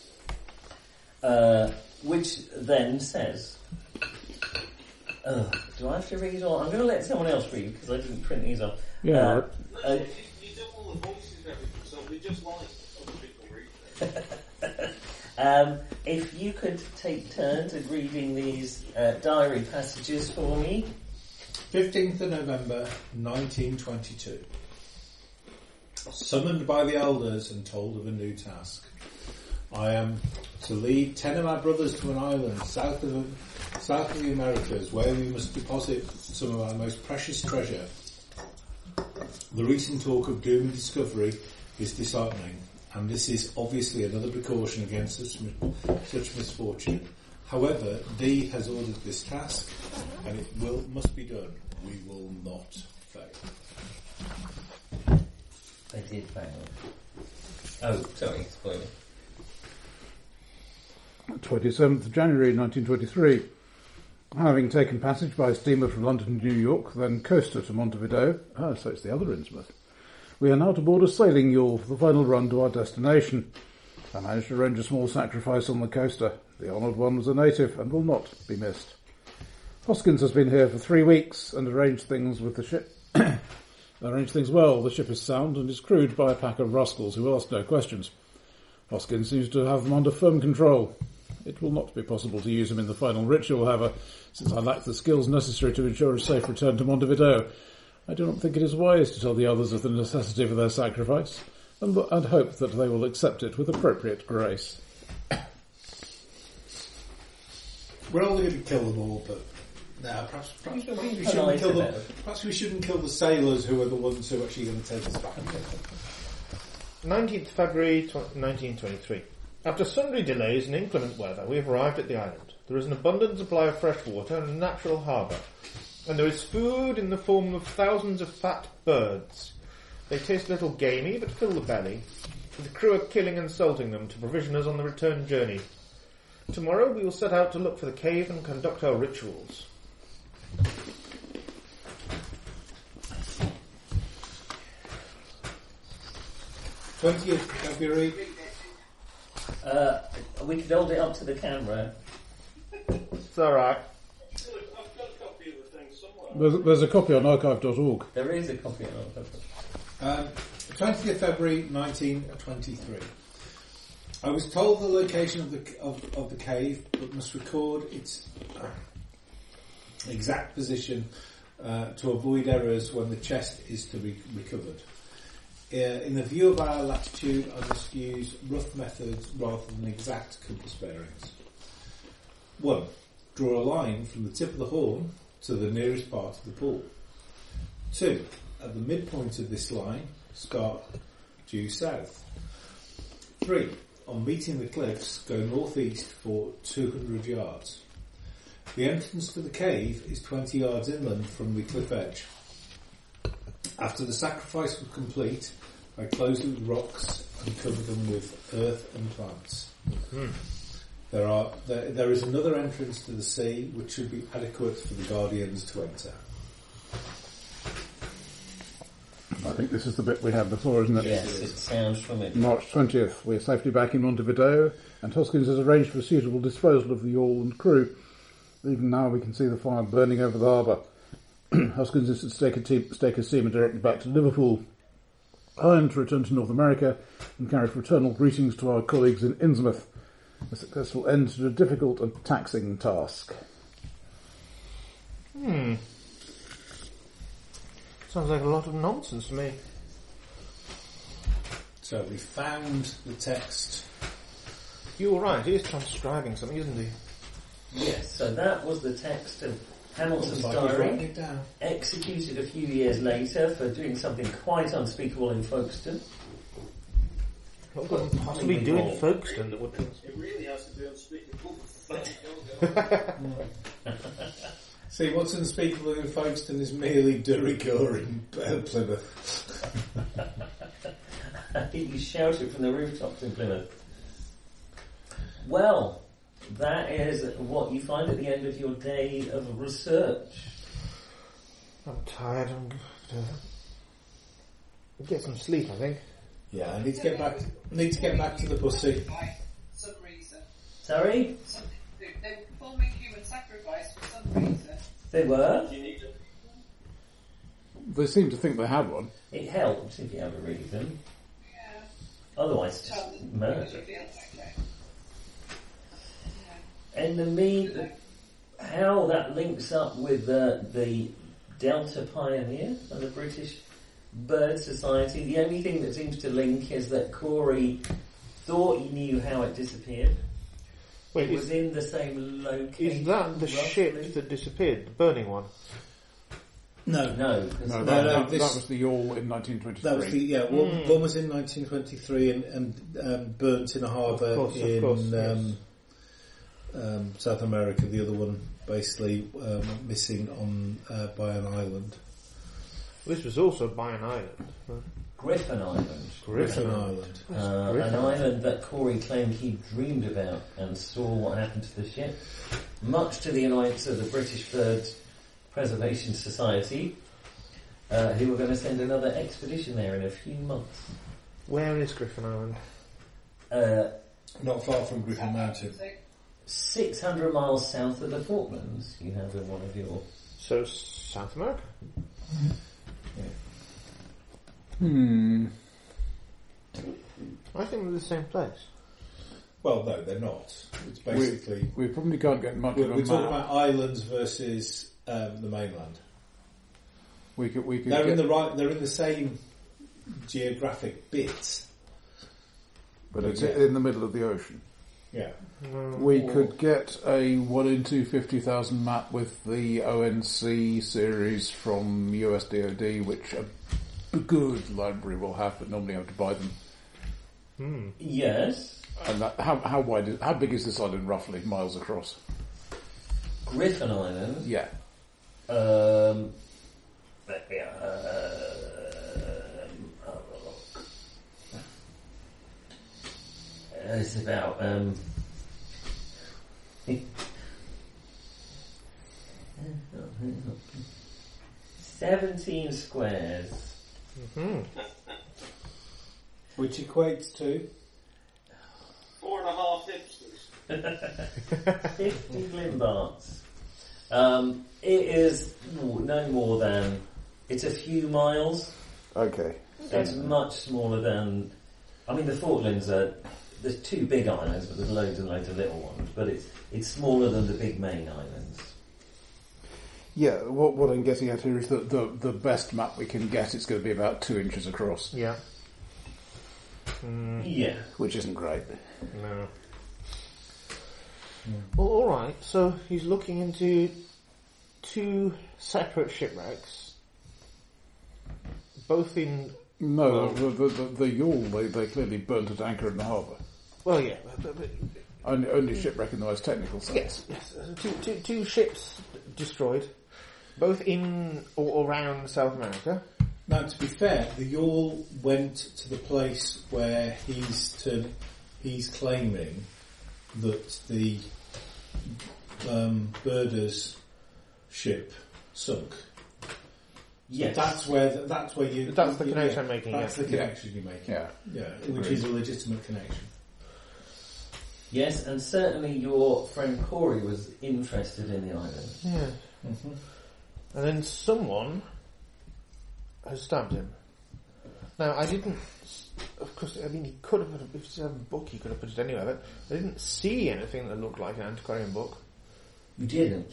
uh, which then says, oh, do I have to read all? I'm going to let someone else read because I didn't print these off. Yeah. Uh, No, uh, you, you do all the voices and everything, so we just like other people read them. um, if you could take turns at reading these uh, diary passages for me. fifteenth of November, nineteen twenty-two. Summoned by the elders and told of a new task. I am to lead ten of my brothers to an island south of south of the Americas where we must deposit some of our most precious treasure. The recent talk of doom and discovery is disheartening, and this is obviously another precaution against such, such misfortune. However, D has ordered this task, and it will must be done. We will not fail. They did fail. Oh, sorry, spoiler. twenty-seventh of January nineteen twenty-three. Having taken passage by steamer from London to New York, then coaster to Montevideo, ah, so it's the other Innsmouth, we are now to board a sailing yawl for the final run to our destination. I managed to arrange a small sacrifice on the coaster. The honoured one was a native and will not be missed. Hoskins has been here for three weeks and arranged things with the ship. arranged things well. The ship is sound and is crewed by a pack of rascals who ask no questions. Hoskins seems to have them under firm control. It will not be possible to use him in the final ritual, however, since I lack the skills necessary to ensure a safe return to Montevideo. I do not think it is wise to tell the others of the necessity for their sacrifice, and, and hope that they will accept it with appropriate grace. We're only going to kill them all, but no, perhaps, perhaps, perhaps we Be shouldn't polite kill about them. it. Perhaps we shouldn't kill the sailors who are the ones who are actually going to take us back. nineteenth of February nineteen twenty-three. After sundry delays and inclement weather, we have arrived at the island. There is an abundant supply of fresh water and a natural harbour, and there is food in the form of thousands of fat birds. They taste a little gamey, but fill the belly. The crew are killing and salting them to provision us on the return journey. Tomorrow we will set out to look for the cave and conduct our rituals. twentieth February. Uh, we could hold it up to the camera. It's alright. I've got a copy of the thing somewhere. There's, there's a copy on archive dot org. There is a copy of it. Um, twentieth February nineteen twenty-three. I was told the location of the of, of the cave, but must record its uh, exact position uh, to avoid errors when the chest is to be recovered. Uh, in the view of our latitude, I must use rough methods rather than exact compass bearings. One, draw a line from the tip of the horn to the nearest part of the pool. Two, at the midpoint of this line, start due south. Three, on meeting the cliffs, go northeast for two hundred yards. The entrance to the cave is twenty yards inland from the cliff edge. After the sacrifice was complete, I closed it with rocks and covered them with earth and plants. Mm-hmm. There are there, there is another entrance to the sea which should be adequate for the Guardians to enter. I think this is the bit we had before, isn't it? Yes, it sounds familiar. March twentieth, we're safely back in Montevideo, and Hoskins has arranged for suitable disposal of the yawl and crew. Even now we can see the fire burning over the harbour. Hoskins is to stake a, te- stake a seaman directly back to Liverpool. I am to return to North America and carry fraternal greetings to our colleagues in Innsmouth. A successful end to a difficult and taxing task. Hmm. Sounds like a lot of nonsense to me. So we found the text. You're right, he is transcribing something, isn't he? Yes, so that was the text of Hamilton's Looks like he's writing diary, it down. executed a few years later for doing something quite unspeakable in Folkestone. What could he possibly do in Folkestone that would... It really has to be unspeakable. See, what's unspeakable in Folkestone is merely de rigueur in uh, Plymouth. You shout it from the rooftops in Plymouth. Well, that is what you find at the end of your day of research. I'm tired, I'm going to get some sleep, I think. Yeah, I need to get back. Need to get back to the pussy. By some reason. Sorry? Some, they were performing human sacrifice for some reason. They were. You need to. They seem to think they had one. It helps if you have a reason. Yeah. Otherwise, it's Tell just them murder. because you feel okay. Yeah. And the mean, how that links up with uh, the Delta Pioneer and the British Bird Society. The only thing that seems to link is that Corey thought he knew how it disappeared. Wait, it is, was in the same location. is that the roughly. ship that disappeared, the burning one? No, No, 'cause No, No, that, no, that, this- that was the yawl in nineteen twenty-three. that was the yeah. One, one was in nineteen twenty-three and, and um, burnt in a harbour Of course, of in course, um, um, South America. The other one basically um, missing on uh, by an island, This was also by an island. Right? Griffin Island. Griffin Island. Uh, Griffin. an island that Corey claimed he dreamed about and saw what happened to the ship. Much to the annoyance of the British Bird Preservation Society, uh, who were going to send another expedition there in a few months. Where is Griffin Island? Uh, Not far from Griffin Mountain. six hundred miles south of the Falklands, you have in one of your... So, South America? Hmm. I think they're the same place. Well, no, they're not. It's basically We probably can't get much we're, of a we're map. talking about islands versus um, the mainland. we could, we could They're get, in the right. They're in the same geographic bit. but it's yeah. in the middle of the ocean. Yeah. We could get a one in two fifty thousand map with the O N C series from U S D O D, which a good library will have, but normally you have to buy them. Hmm. Yes. And that, how how wide is, how big is this island roughly, miles across? Griffin Island. Yeah. Um, let me, uh, have a look. It's about um, Seventeen squares. Hmm. Which equates to... Four and a half hipsters. Fifty Glimbarts. Um, it is no more than, it's a few miles. Okay. It's much smaller than, I mean the Falklands are, there's two big islands, but there's loads and loads of little ones, but it's it's smaller than the big main islands. Yeah, what, what I'm getting at here is that the, the best map we can get is going to be about two inches across, Yeah. Mm, Yeah. which isn't great. no. Well, all right. So he's looking into two separate shipwrecks, both in. No, the, the, the, the yawl, they, they clearly burnt at anchor in the harbour. Well, yeah. But, but, Only, only shipwreck in the most technical sense. yes, yes. uh, Two, two, two ships destroyed, both in or around South America. Now, to be fair, the yawl went to the place where he's to, he's claiming that the um, Birders ship sunk. Yes. That's where the, that's where you. That's the you- connection yeah, I'm making, That's yeah. the connection you're making. Yeah. Yeah, which is a legitimate connection. Yes, and certainly your friend Corey was interested in the island. Yeah. Mm-hmm. And then someone has stabbed him. Now, I didn't. Of course, I mean, he could have. If it's a book, he could have put it anywhere. But I didn't see anything that looked like an antiquarian book. You didn't?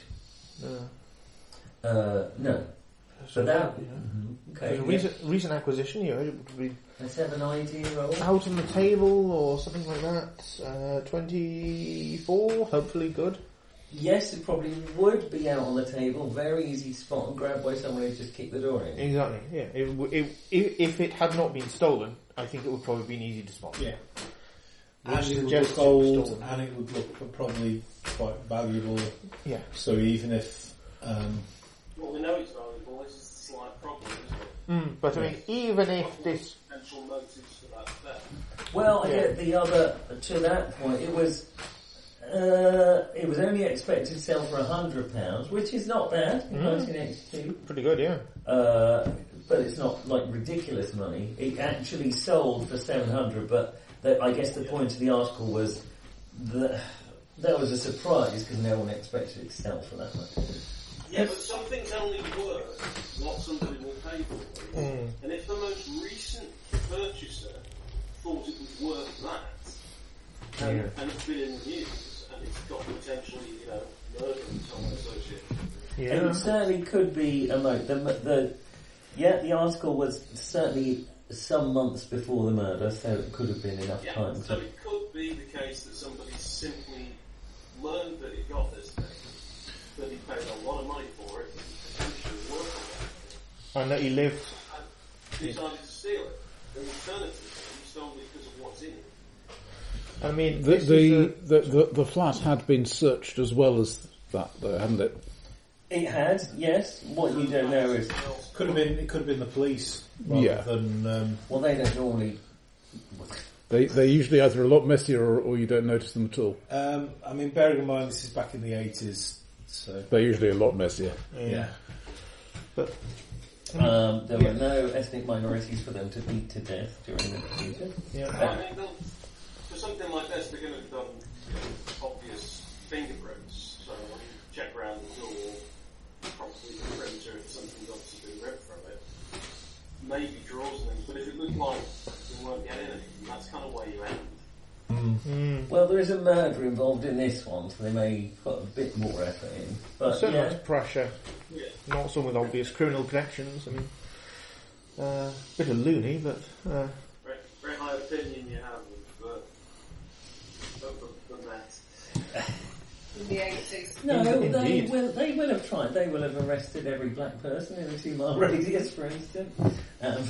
No. Uh, no. So that- you know, Mhm. Okay. there's a recent, recent acquisition. You know, it would be Let's have an idea roll. out on the table or something like that. Uh, Twenty-four, hopefully good. Yes, it probably would be out on the table, very easy to spot and grab by someone who just kicked the door in. Exactly. Yeah. It, w- it, if, if it had not been stolen, I think it would probably been easy to spot. Yeah. Which And it would suggests look it was old, stolen. and it would look probably quite valuable. Yeah. So even if, um, Well, we know it's valuable. This is a slight problem, isn't it? Mm, but I mean, even if this. Potential motives for that theft. Well, I Yeah. get the other, to that point, it was, uh, it was only expected to sell for a hundred pounds, which is not bad in Mm. nineteen eighty-two. Pretty good, yeah. Uh, but it's not like ridiculous money. It actually sold for seven hundred, but the, I guess the point of the article was that that was a surprise because no one expected it to sell for that much. Yeah, but something's only worth what somebody will pay for it. Mm. And if the most recent purchaser thought it was worth that, and, Yeah. and it's been in the news, and it's got potentially, you know, murder and so on associated with it, And Yeah. it certainly could be a mo- the, the yeah the article was certainly some months before the murder, so it could have been enough yeah, time so to. it could be the case that somebody simply learned that he got this thing, that he paid a lot of money for it, and potentially worth And that he lived. it, and decided to steal it. Alternatively, he stole it because of what's in it. I mean, The this the, is a, the, the the flat had been searched as well as that, though, hadn't it? It had, yes. What you don't know is, could have been, it could have been the police rather Yeah. than, um, well, they don't normally. They they're usually either a lot messier or, or you don't notice them at all. um, I mean, bearing in mind this is back in the eighties, so, They're usually a lot messier. yeah. yeah. But Um, there were no ethnic minorities for them to beat to death during the procedure. yeah. I mean, they'll- for something like this, they're going to have done, you know, obvious fingerprints. So when you check around the door, probably the printer, if something's obviously been ripped from it, maybe draws things. But if it looked like you weren't getting anything, that's kind of where you end. Mm. Well, there is a murder involved in this one, so they may put a bit more effort in. But So yeah, much pressure. Yeah. Not someone with obvious criminal connections. I mean, uh, bit of loony, but uh, Very, very high opinion you have of, uh, of the, the Met. In the eighties. no, they Indeed. will. They will have tried. They will have arrested every black person in a two-mile radius, for instance. Um,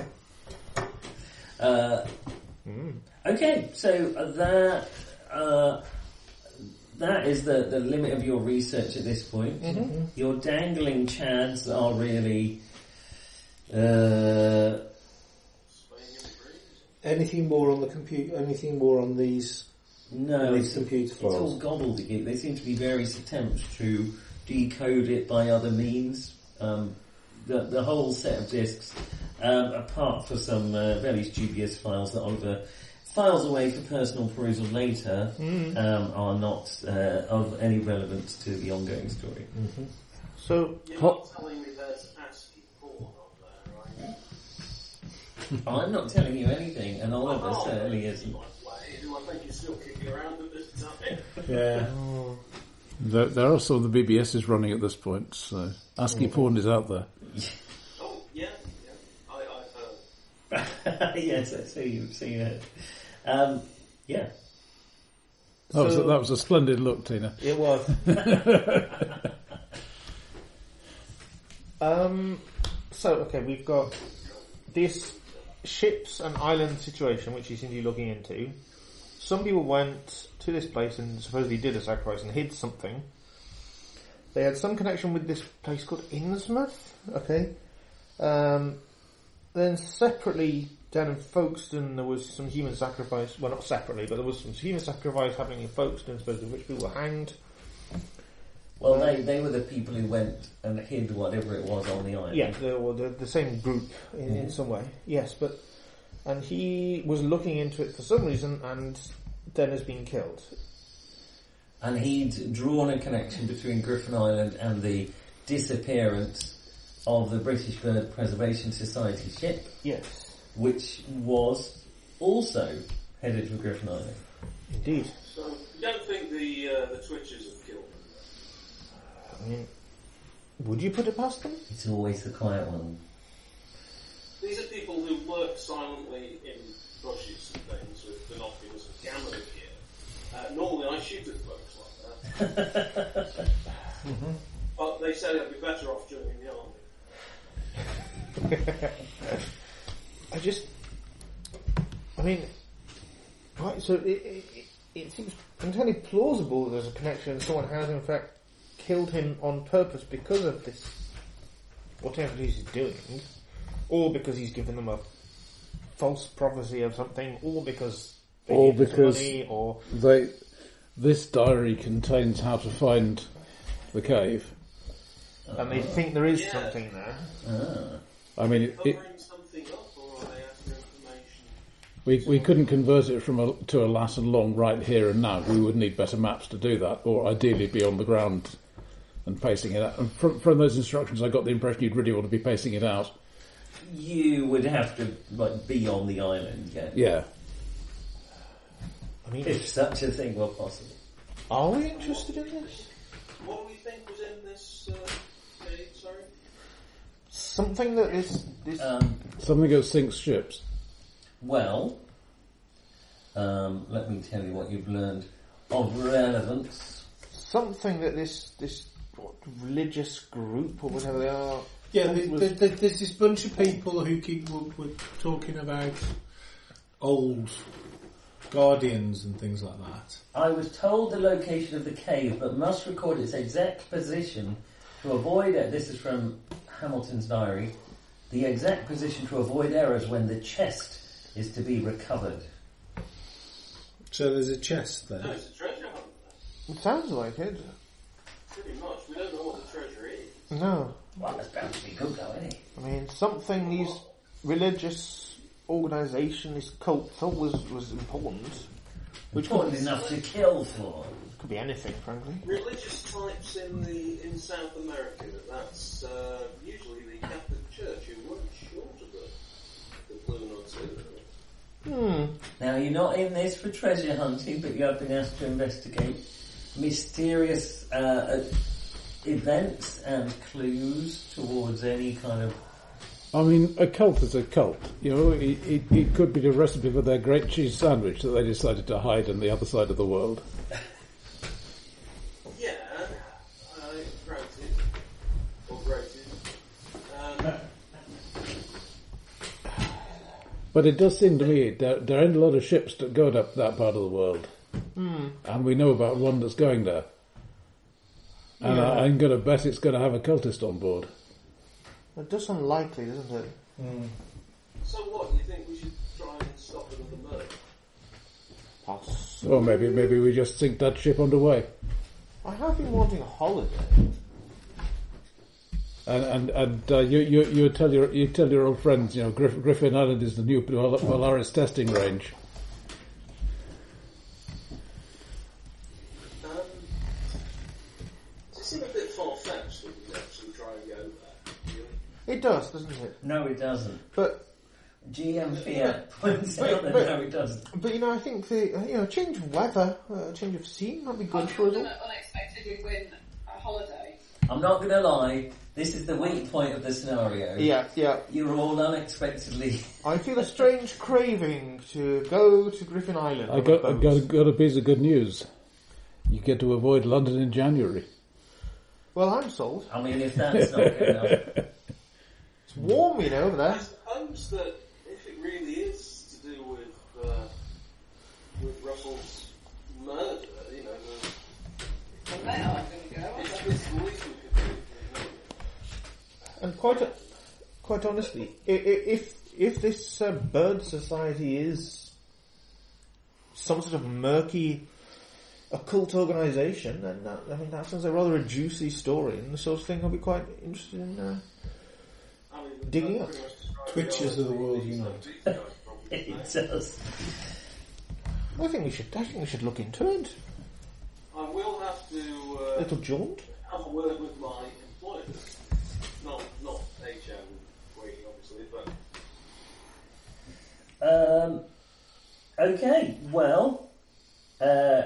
uh, mm. okay, so uh, that uh, that is the, the limit of your research at this point. Mm-hmm. Your dangling chads are really. Uh, Swaying in the breeze. Anything more on the computer, anything more on these, no, these it's, computer it's all files? gobbledygook. They seem to be various attempts to decode it by other means. Um, the, the whole set of discs, um, apart from some uh, very dubious files that Oliver files away for personal perusal later, Mm. um, are not uh, of any relevance to the ongoing story. Mm-hmm. So, You're ho- not telling me there's ASCII porn on there, right? I'm not telling you anything, and Oliver Oh, certainly you isn't. might play, who I think is still kicking around at this time. Yeah. There, there are some of the B B Ss running at this point, so ASCII porn is out there. Oh, yeah, yeah. I, I've heard. Yes, I see you. See you. Um, yeah. That, was a, So- that was a splendid look, Tina. it was. um, so, okay, we've got this ships and island situation, which you seem to be looking into. Some people went to this place and supposedly did a sacrifice and hid something. They had some connection with this place called Innsmouth. Okay. Um, then separately, down in Folkestone, there was some human sacrifice. Well, not separately, but there was some human sacrifice happening in Folkestone, supposedly, which people were hanged. Well, they they were the people who went and hid whatever it was on the island. Yeah, they were the, the same group in, in some way. Yes, but and he was looking into it for some reason, and then has been killed. And he'd drawn a connection between Griffin Island and the disappearance of the British Bird Preservation Society ship, Yes, which was also headed for Griffin Island. indeed. So, you don't think the uh, the Twitchers have killed them? I mean, would you put it past them? It's always the quiet one. These are people who lurk silently in bushes and things with binoculars and camera gear. Uh, normally I shoot at folks like that. Mm-hmm. But they say they'd be better off joining the army. I just, I mean, right, so it, it, it seems entirely plausible that there's a connection. Someone has in fact killed him on purpose because of this, whatever it is he's doing, or because he's given them a false prophecy of something, or because they Or need his because- money, or They, this diary contains how to find the cave. and they think there is Yeah. something there. Ah. I mean, it, it, Covering something up, or are they after information? we we couldn't convert it from a, to a lat and long right here and now. We would need better maps to do that, or ideally be on the ground and pacing it out. And from, from those instructions, I got the impression you'd really want to be pacing it out. You would have to like be on the island, yeah. Yeah. I mean, If such a thing were possible. are we interested in this? What do we think was in this uh, cave, sorry? Something that is this. Um, Something that sinks ships. well, um, let me tell you what you've learned of relevance. something that this this what, religious group or whatever they are. Yeah, was- there, there, there- there's this bunch of people who keep were, were talking about old guardians and things like that. I was told the location of the cave, but must record its exact position to avoid it. This is from Hamilton's diary. The exact position to avoid errors when the chest is to be recovered. So there's a chest No, there. it's a treasure hunt. It sounds like it. Pretty much. We don't know what the treasure is. No, Well, that's bound to be good, though, isn't it? I mean something these religious organisation, this cult thought was was important, which Important could, enough to kill for. could be anything, frankly. Religious types in the in South America, that's uh, usually the Catholic Church who weren't short of the, the blue nuts either. Hmm. Now, you're not in this for treasure hunting, but you have been asked to investigate mysterious uh, uh, events and clues towards any kind of... I mean, a cult is a cult. You know, it, it, it could be the recipe for their great cheese sandwich that they decided to hide on the other side of the world. Yeah, uh, granted. Or granted. Um, But it does seem to me there, there ain't a lot of ships that go up that part of the world. Hmm. And we know about one that's going there. And Yeah. I, I'm going to bet it's going to have a cultist on board. It does sound likely, doesn't it? so what, you think we should try and stop another murder? Pass. Or maybe maybe we just sink that ship underway. I have been wanting a holiday. And and, and uh, you, you you tell your you tell your old friends, you know, Griff, Griffin Island is the new Pol- Polaris testing range. Um, does it seem a bit far-fetched that we actually try and go there? Really? It does, doesn't it? No, it doesn't. But G M Fiat points but- out that but- no, it doesn't. but you know, I think the uh, you know change of weather, uh, change of scene might be good I'm for us all. going to unexpectedly win a holiday. I'm not going to lie, this is the weak point of the scenario. Yeah, yeah. You're all unexpectedly... I feel a strange craving to go to Griffin Island. I on a got I boat. got, got a piece of good news. You get to avoid London in January. Well, I'm sold. I mean, if that's not good enough... It's warm, you know, over I there. suppose that if it really is to do with uh, with Russell's murder, you know, the, From there, I'm going to go. it's aren't just the least we could do. you know. And quite, quite honestly, i- i- if if this uh, bird society is some sort of murky occult organisation, then that, I mean that sounds like rather a juicy story, and the sort of thing I'll be quite interested in. Uh, I mean, Digging that's up. pretty much described Twitches the of the world these unite. these guys probably It know. does. I think we should. I think we should look into it. I will have to A uh, little jaunt. have a word with my employers. Not not H M waiting, obviously, but Um, okay, well... Uh,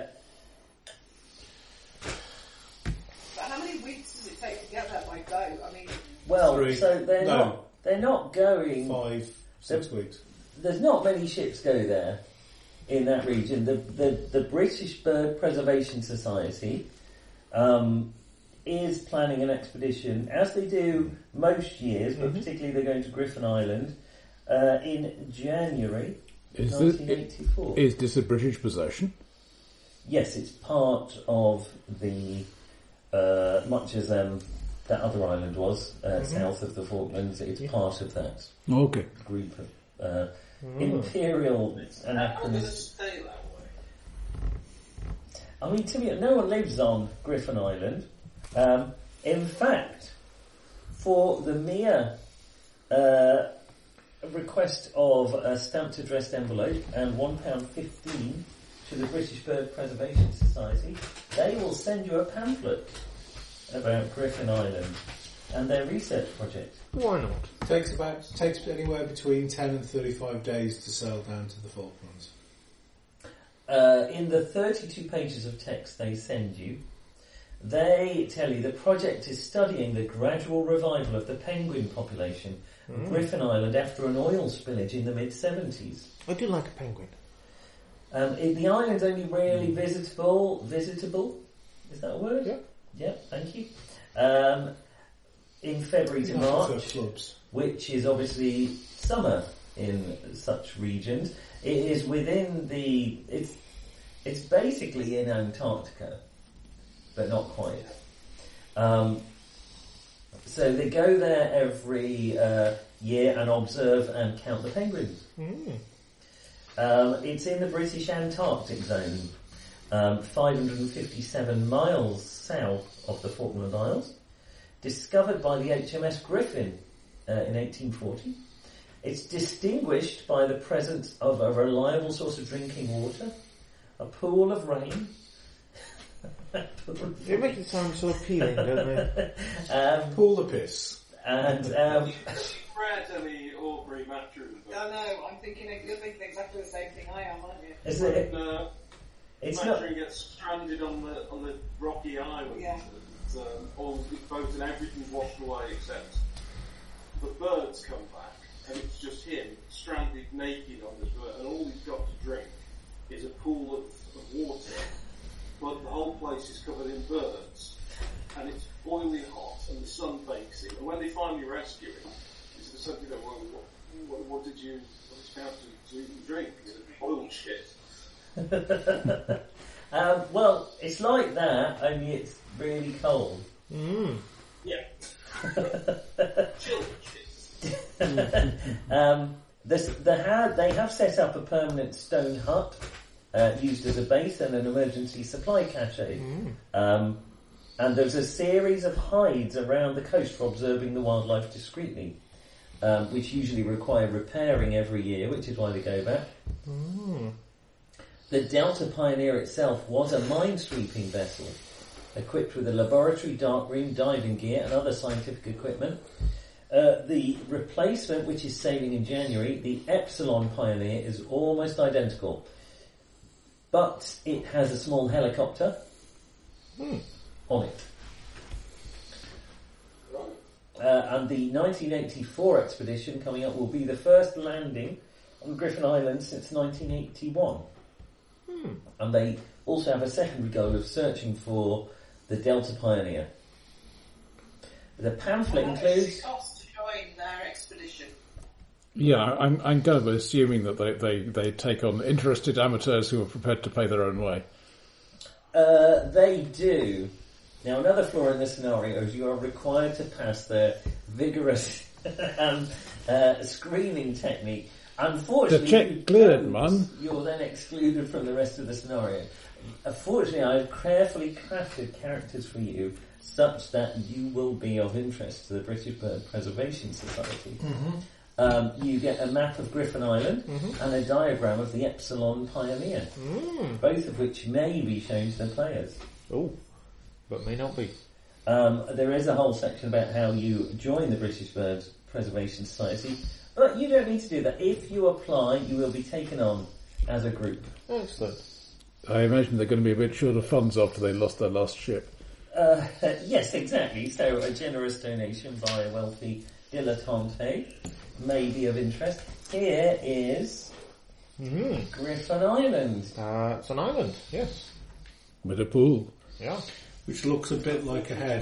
But how many weeks does it take to get there by boat? I mean, well, Three. so they're No. not... They're not going... Five, six weeks. There's not many ships go there in that region. The the, the British Bird Preservation Society um, is planning an expedition, as they do most years, but particularly they're going to Griffin Island uh, in January Is this, nineteen eighty-four. is this a British possession? Yes, it's part of the uh, much as um, that other island was uh, south of the Falklands. It's part of that Okay. group of uh, imperial I'm going to anachronistic. stay that way. I mean, to be no one lives on Griffin Island. Um, in fact, for the mere uh, request of a stamped addressed envelope and one pound fifteen to the British Bird Preservation Society, they will send you a pamphlet about Griffin Island and their research project. Why not? Takes about takes anywhere between ten and thirty-five days to sail down to the Falklands. Uh, in the thirty-two pages of text they send you, they tell you the project is studying the gradual revival of the penguin population of Griffin Island after an oil spillage in the mid-seventies. I do like a penguin. Um, it, the island's only rarely visitable. Visitable? Is that a word? Yeah. Yeah, thank you. Um, in February to Not March, for clubs. which is obviously summer in such regions. It is within the... It's, it's basically in Antarctica, but not quite. Um, so they go there every uh, year and observe and count the penguins. Mm. Um, it's in the British Antarctic zone, um, five hundred fifty-seven miles south of the Falkland Isles, discovered by the H M S Griffin uh, in eighteen forty. It's distinguished by the presence of a reliable source of drinking water, a pool of rain. A pool of They make it sound so appealing, don't they? um, Pull the piss. and um, You've read any Aubrey Matthews books? no, no, I'm thinking you're thinking exactly the same thing I am, aren't you? is it, When, uh, it's not. Matthew gets stranded on the on the rocky island. Yeah. And, um, all the big boat and everything's washed away except the birds come back, and it's just him stranded naked on this bird, and all he's got to drink is a pool of, of water. But the whole place is covered in birds, and it's boiling hot, and the sun bakes him. And when they finally rescue him, he sort of said, you know, well, what, what, what did you, what did you have to, to eat and drink? He said, boiled shit. um, well, it's like that, only it's really cold. Mm. Yeah. Chilled shit. um, this, the ha- they have set up a permanent stone hut uh, used as a base and an emergency supply cache. Um, And there's a series of hides around the coast for observing the wildlife discreetly, um, which usually require repairing every year, which is why they go back. Mm. The Delta Pioneer itself was a mine-sweeping vessel, equipped with a laboratory, darkroom, diving gear and other scientific equipment. Uh, the replacement, which is sailing in January, the Epsilon Pioneer, is almost identical, but it has a small helicopter Mm. on it. Uh, and the nineteen eighty-four expedition coming up will be the first landing on Griffin Island since nineteen eighty-one. Hmm. And they also have a secondary goal of searching for the Delta Pioneer. The pamphlet How much does includes... it cost to join their expedition? Yeah, I'm, I'm kind of assuming that they, they, they take on interested amateurs who are prepared to pay their own way. Uh, they do. Now, another flaw in this scenario is you are required to pass the vigorous um, uh, screening technique. Unfortunately, The check if you cleared, don't, man. You're then excluded from the rest of the scenario. Unfortunately, I've carefully crafted characters for you such that you will be of interest to the British Bird Preservation Society. Mm-hmm. Um, you get a map of Griffin Island Mhm. and a diagram of the Epsilon Pioneer, Mm. both of which may be shown to the players. Oh, but may not be. Um, there is a whole section about how you join the British Bird Preservation Society, but you don't need to do that. If you apply, you will be taken on as a group. Excellent. I imagine they're going to be a bit short of funds after they lost their last ship. Uh, yes, exactly. So a generous donation by a wealthy dilettante may be of interest. Here is Mm. Griffin Island. Uh, it's an island, yes. With a pool. Yeah. Which looks a bit like a head.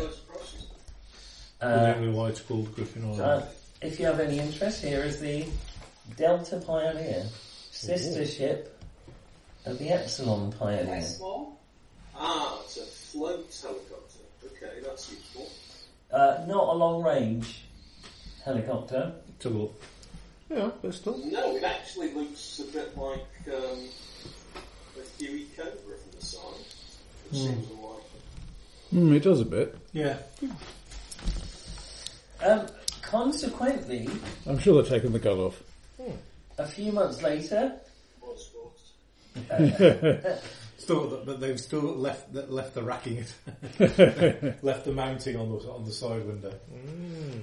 Uh, Presumably why it's called Griffin Island. uh, if you have any interest, here is the Delta Pioneer, sister ship of the Epsilon Very Pioneer. small. Ah, it's a float helicopter. Okay, that's useful. Uh, not a long range helicopter. To look. Yeah, but still. No, it actually looks a bit like um, a Huey Cobra from the side. It seems alike. Hmm, it does a bit. Yeah. Um, consequently, I'm sure they're taking the gun off. a few months later, Was forced. Still, but they've still left left the racking it, left the mounting on the on the side window. Mm.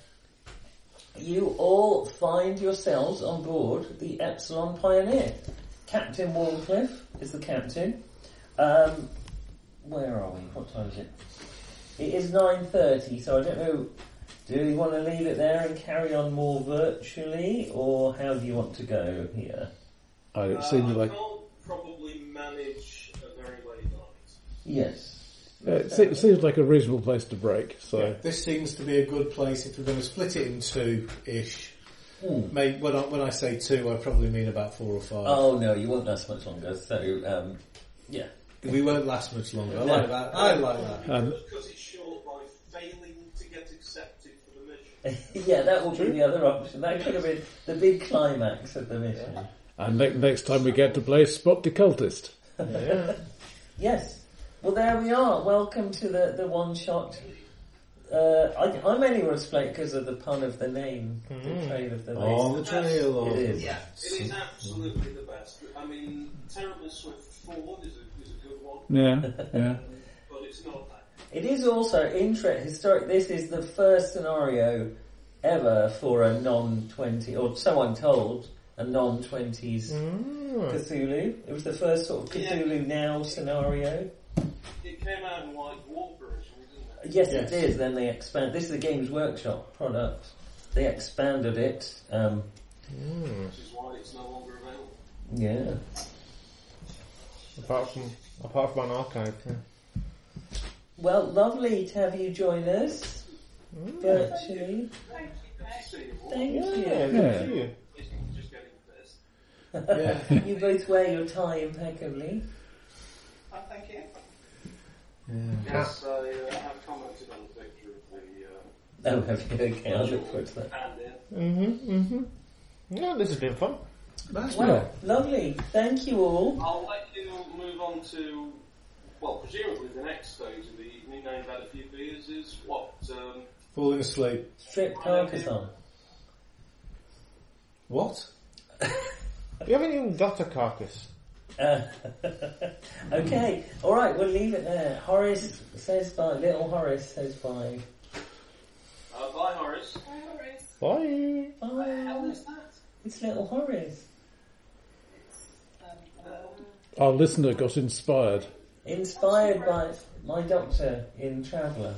you all find yourselves on board the Epsilon Pioneer. Captain Warncliffe is the captain. Um, where are we? What time is it? It is nine thirty, so I don't know, do you want to leave it there and carry on more virtually, or how do you want to go here? I, it Uh, seems I like can't probably manage a very late night. Yes. uh, it se- seems like a reasonable place to break. So This seems to be a good place if we're going to split it in two ish. Hmm. Maybe when I when I say two, I probably mean about four or five. Oh no, you won't last much longer, so um, yeah. We won't last much longer. I like that. I like that. Um, Just cut it short by failing to get accepted for the mission. Yeah, that will be the other option. That could have been the big climax of the mission. and ne- next time we get to play Spot the Cultist. Yeah. Yes. Well, there we are. Welcome to the, the one shot. Uh, I, I'm only going to play it because of the pun of the name, the trail of the On the lace. trail of... It is. Yeah, it is absolutely the best. I mean, Terrible Swift Forward is a, is a good one, Yeah, yeah. but it's not that. It is also inter- historic. This is the first scenario ever for a non twenty, or so I'm told, a non twenties Mm. Cthulhu. It was the first sort of Cthulhu Now scenario. It came out in White Dwarf originally, didn't it? Yes, Yes. it is. Then they expand. This is a Games Workshop product. They expanded it. Um, Mm. Which is why it's no longer available. yeah. Apart from apart from an archive. Yeah. Well, lovely to have you join us virtually. Thank you, Meg. See you all. Thank Yeah, you. good Yeah. to you. It's just getting pissed. Yeah. You both wear your tie impeccably. Oh, thank you. Yes, I uh, have commented on the picture of the Oh, have you? Okay, I'll look forward to that. uh, hand in. Mm-hmm, mm-hmm. Yeah, this has been fun. That's Well, lovely. Thank you all. I'll let you move on to well, presumably the next stage of the evening, now you've had a few beers, is what? Um, Falling asleep. Strip Carcassonne. What? You haven't even got a carcass. Uh, okay, alright, we'll leave it there. Horace says bye, little Horace says bye. uh, bye, Horace. Hi, Horace. Bye. What the hell Bye. is that? It's little Horace. Um, um, Our listener got inspired. Inspired by my doctor in Traveller.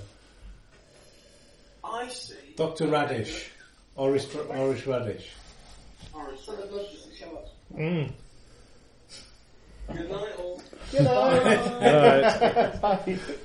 I see. Doctor Radish. Oris, Oris Radish. Horace. so the blood doesn't show up. Mm. Good night, all. Good night. All right. Bye.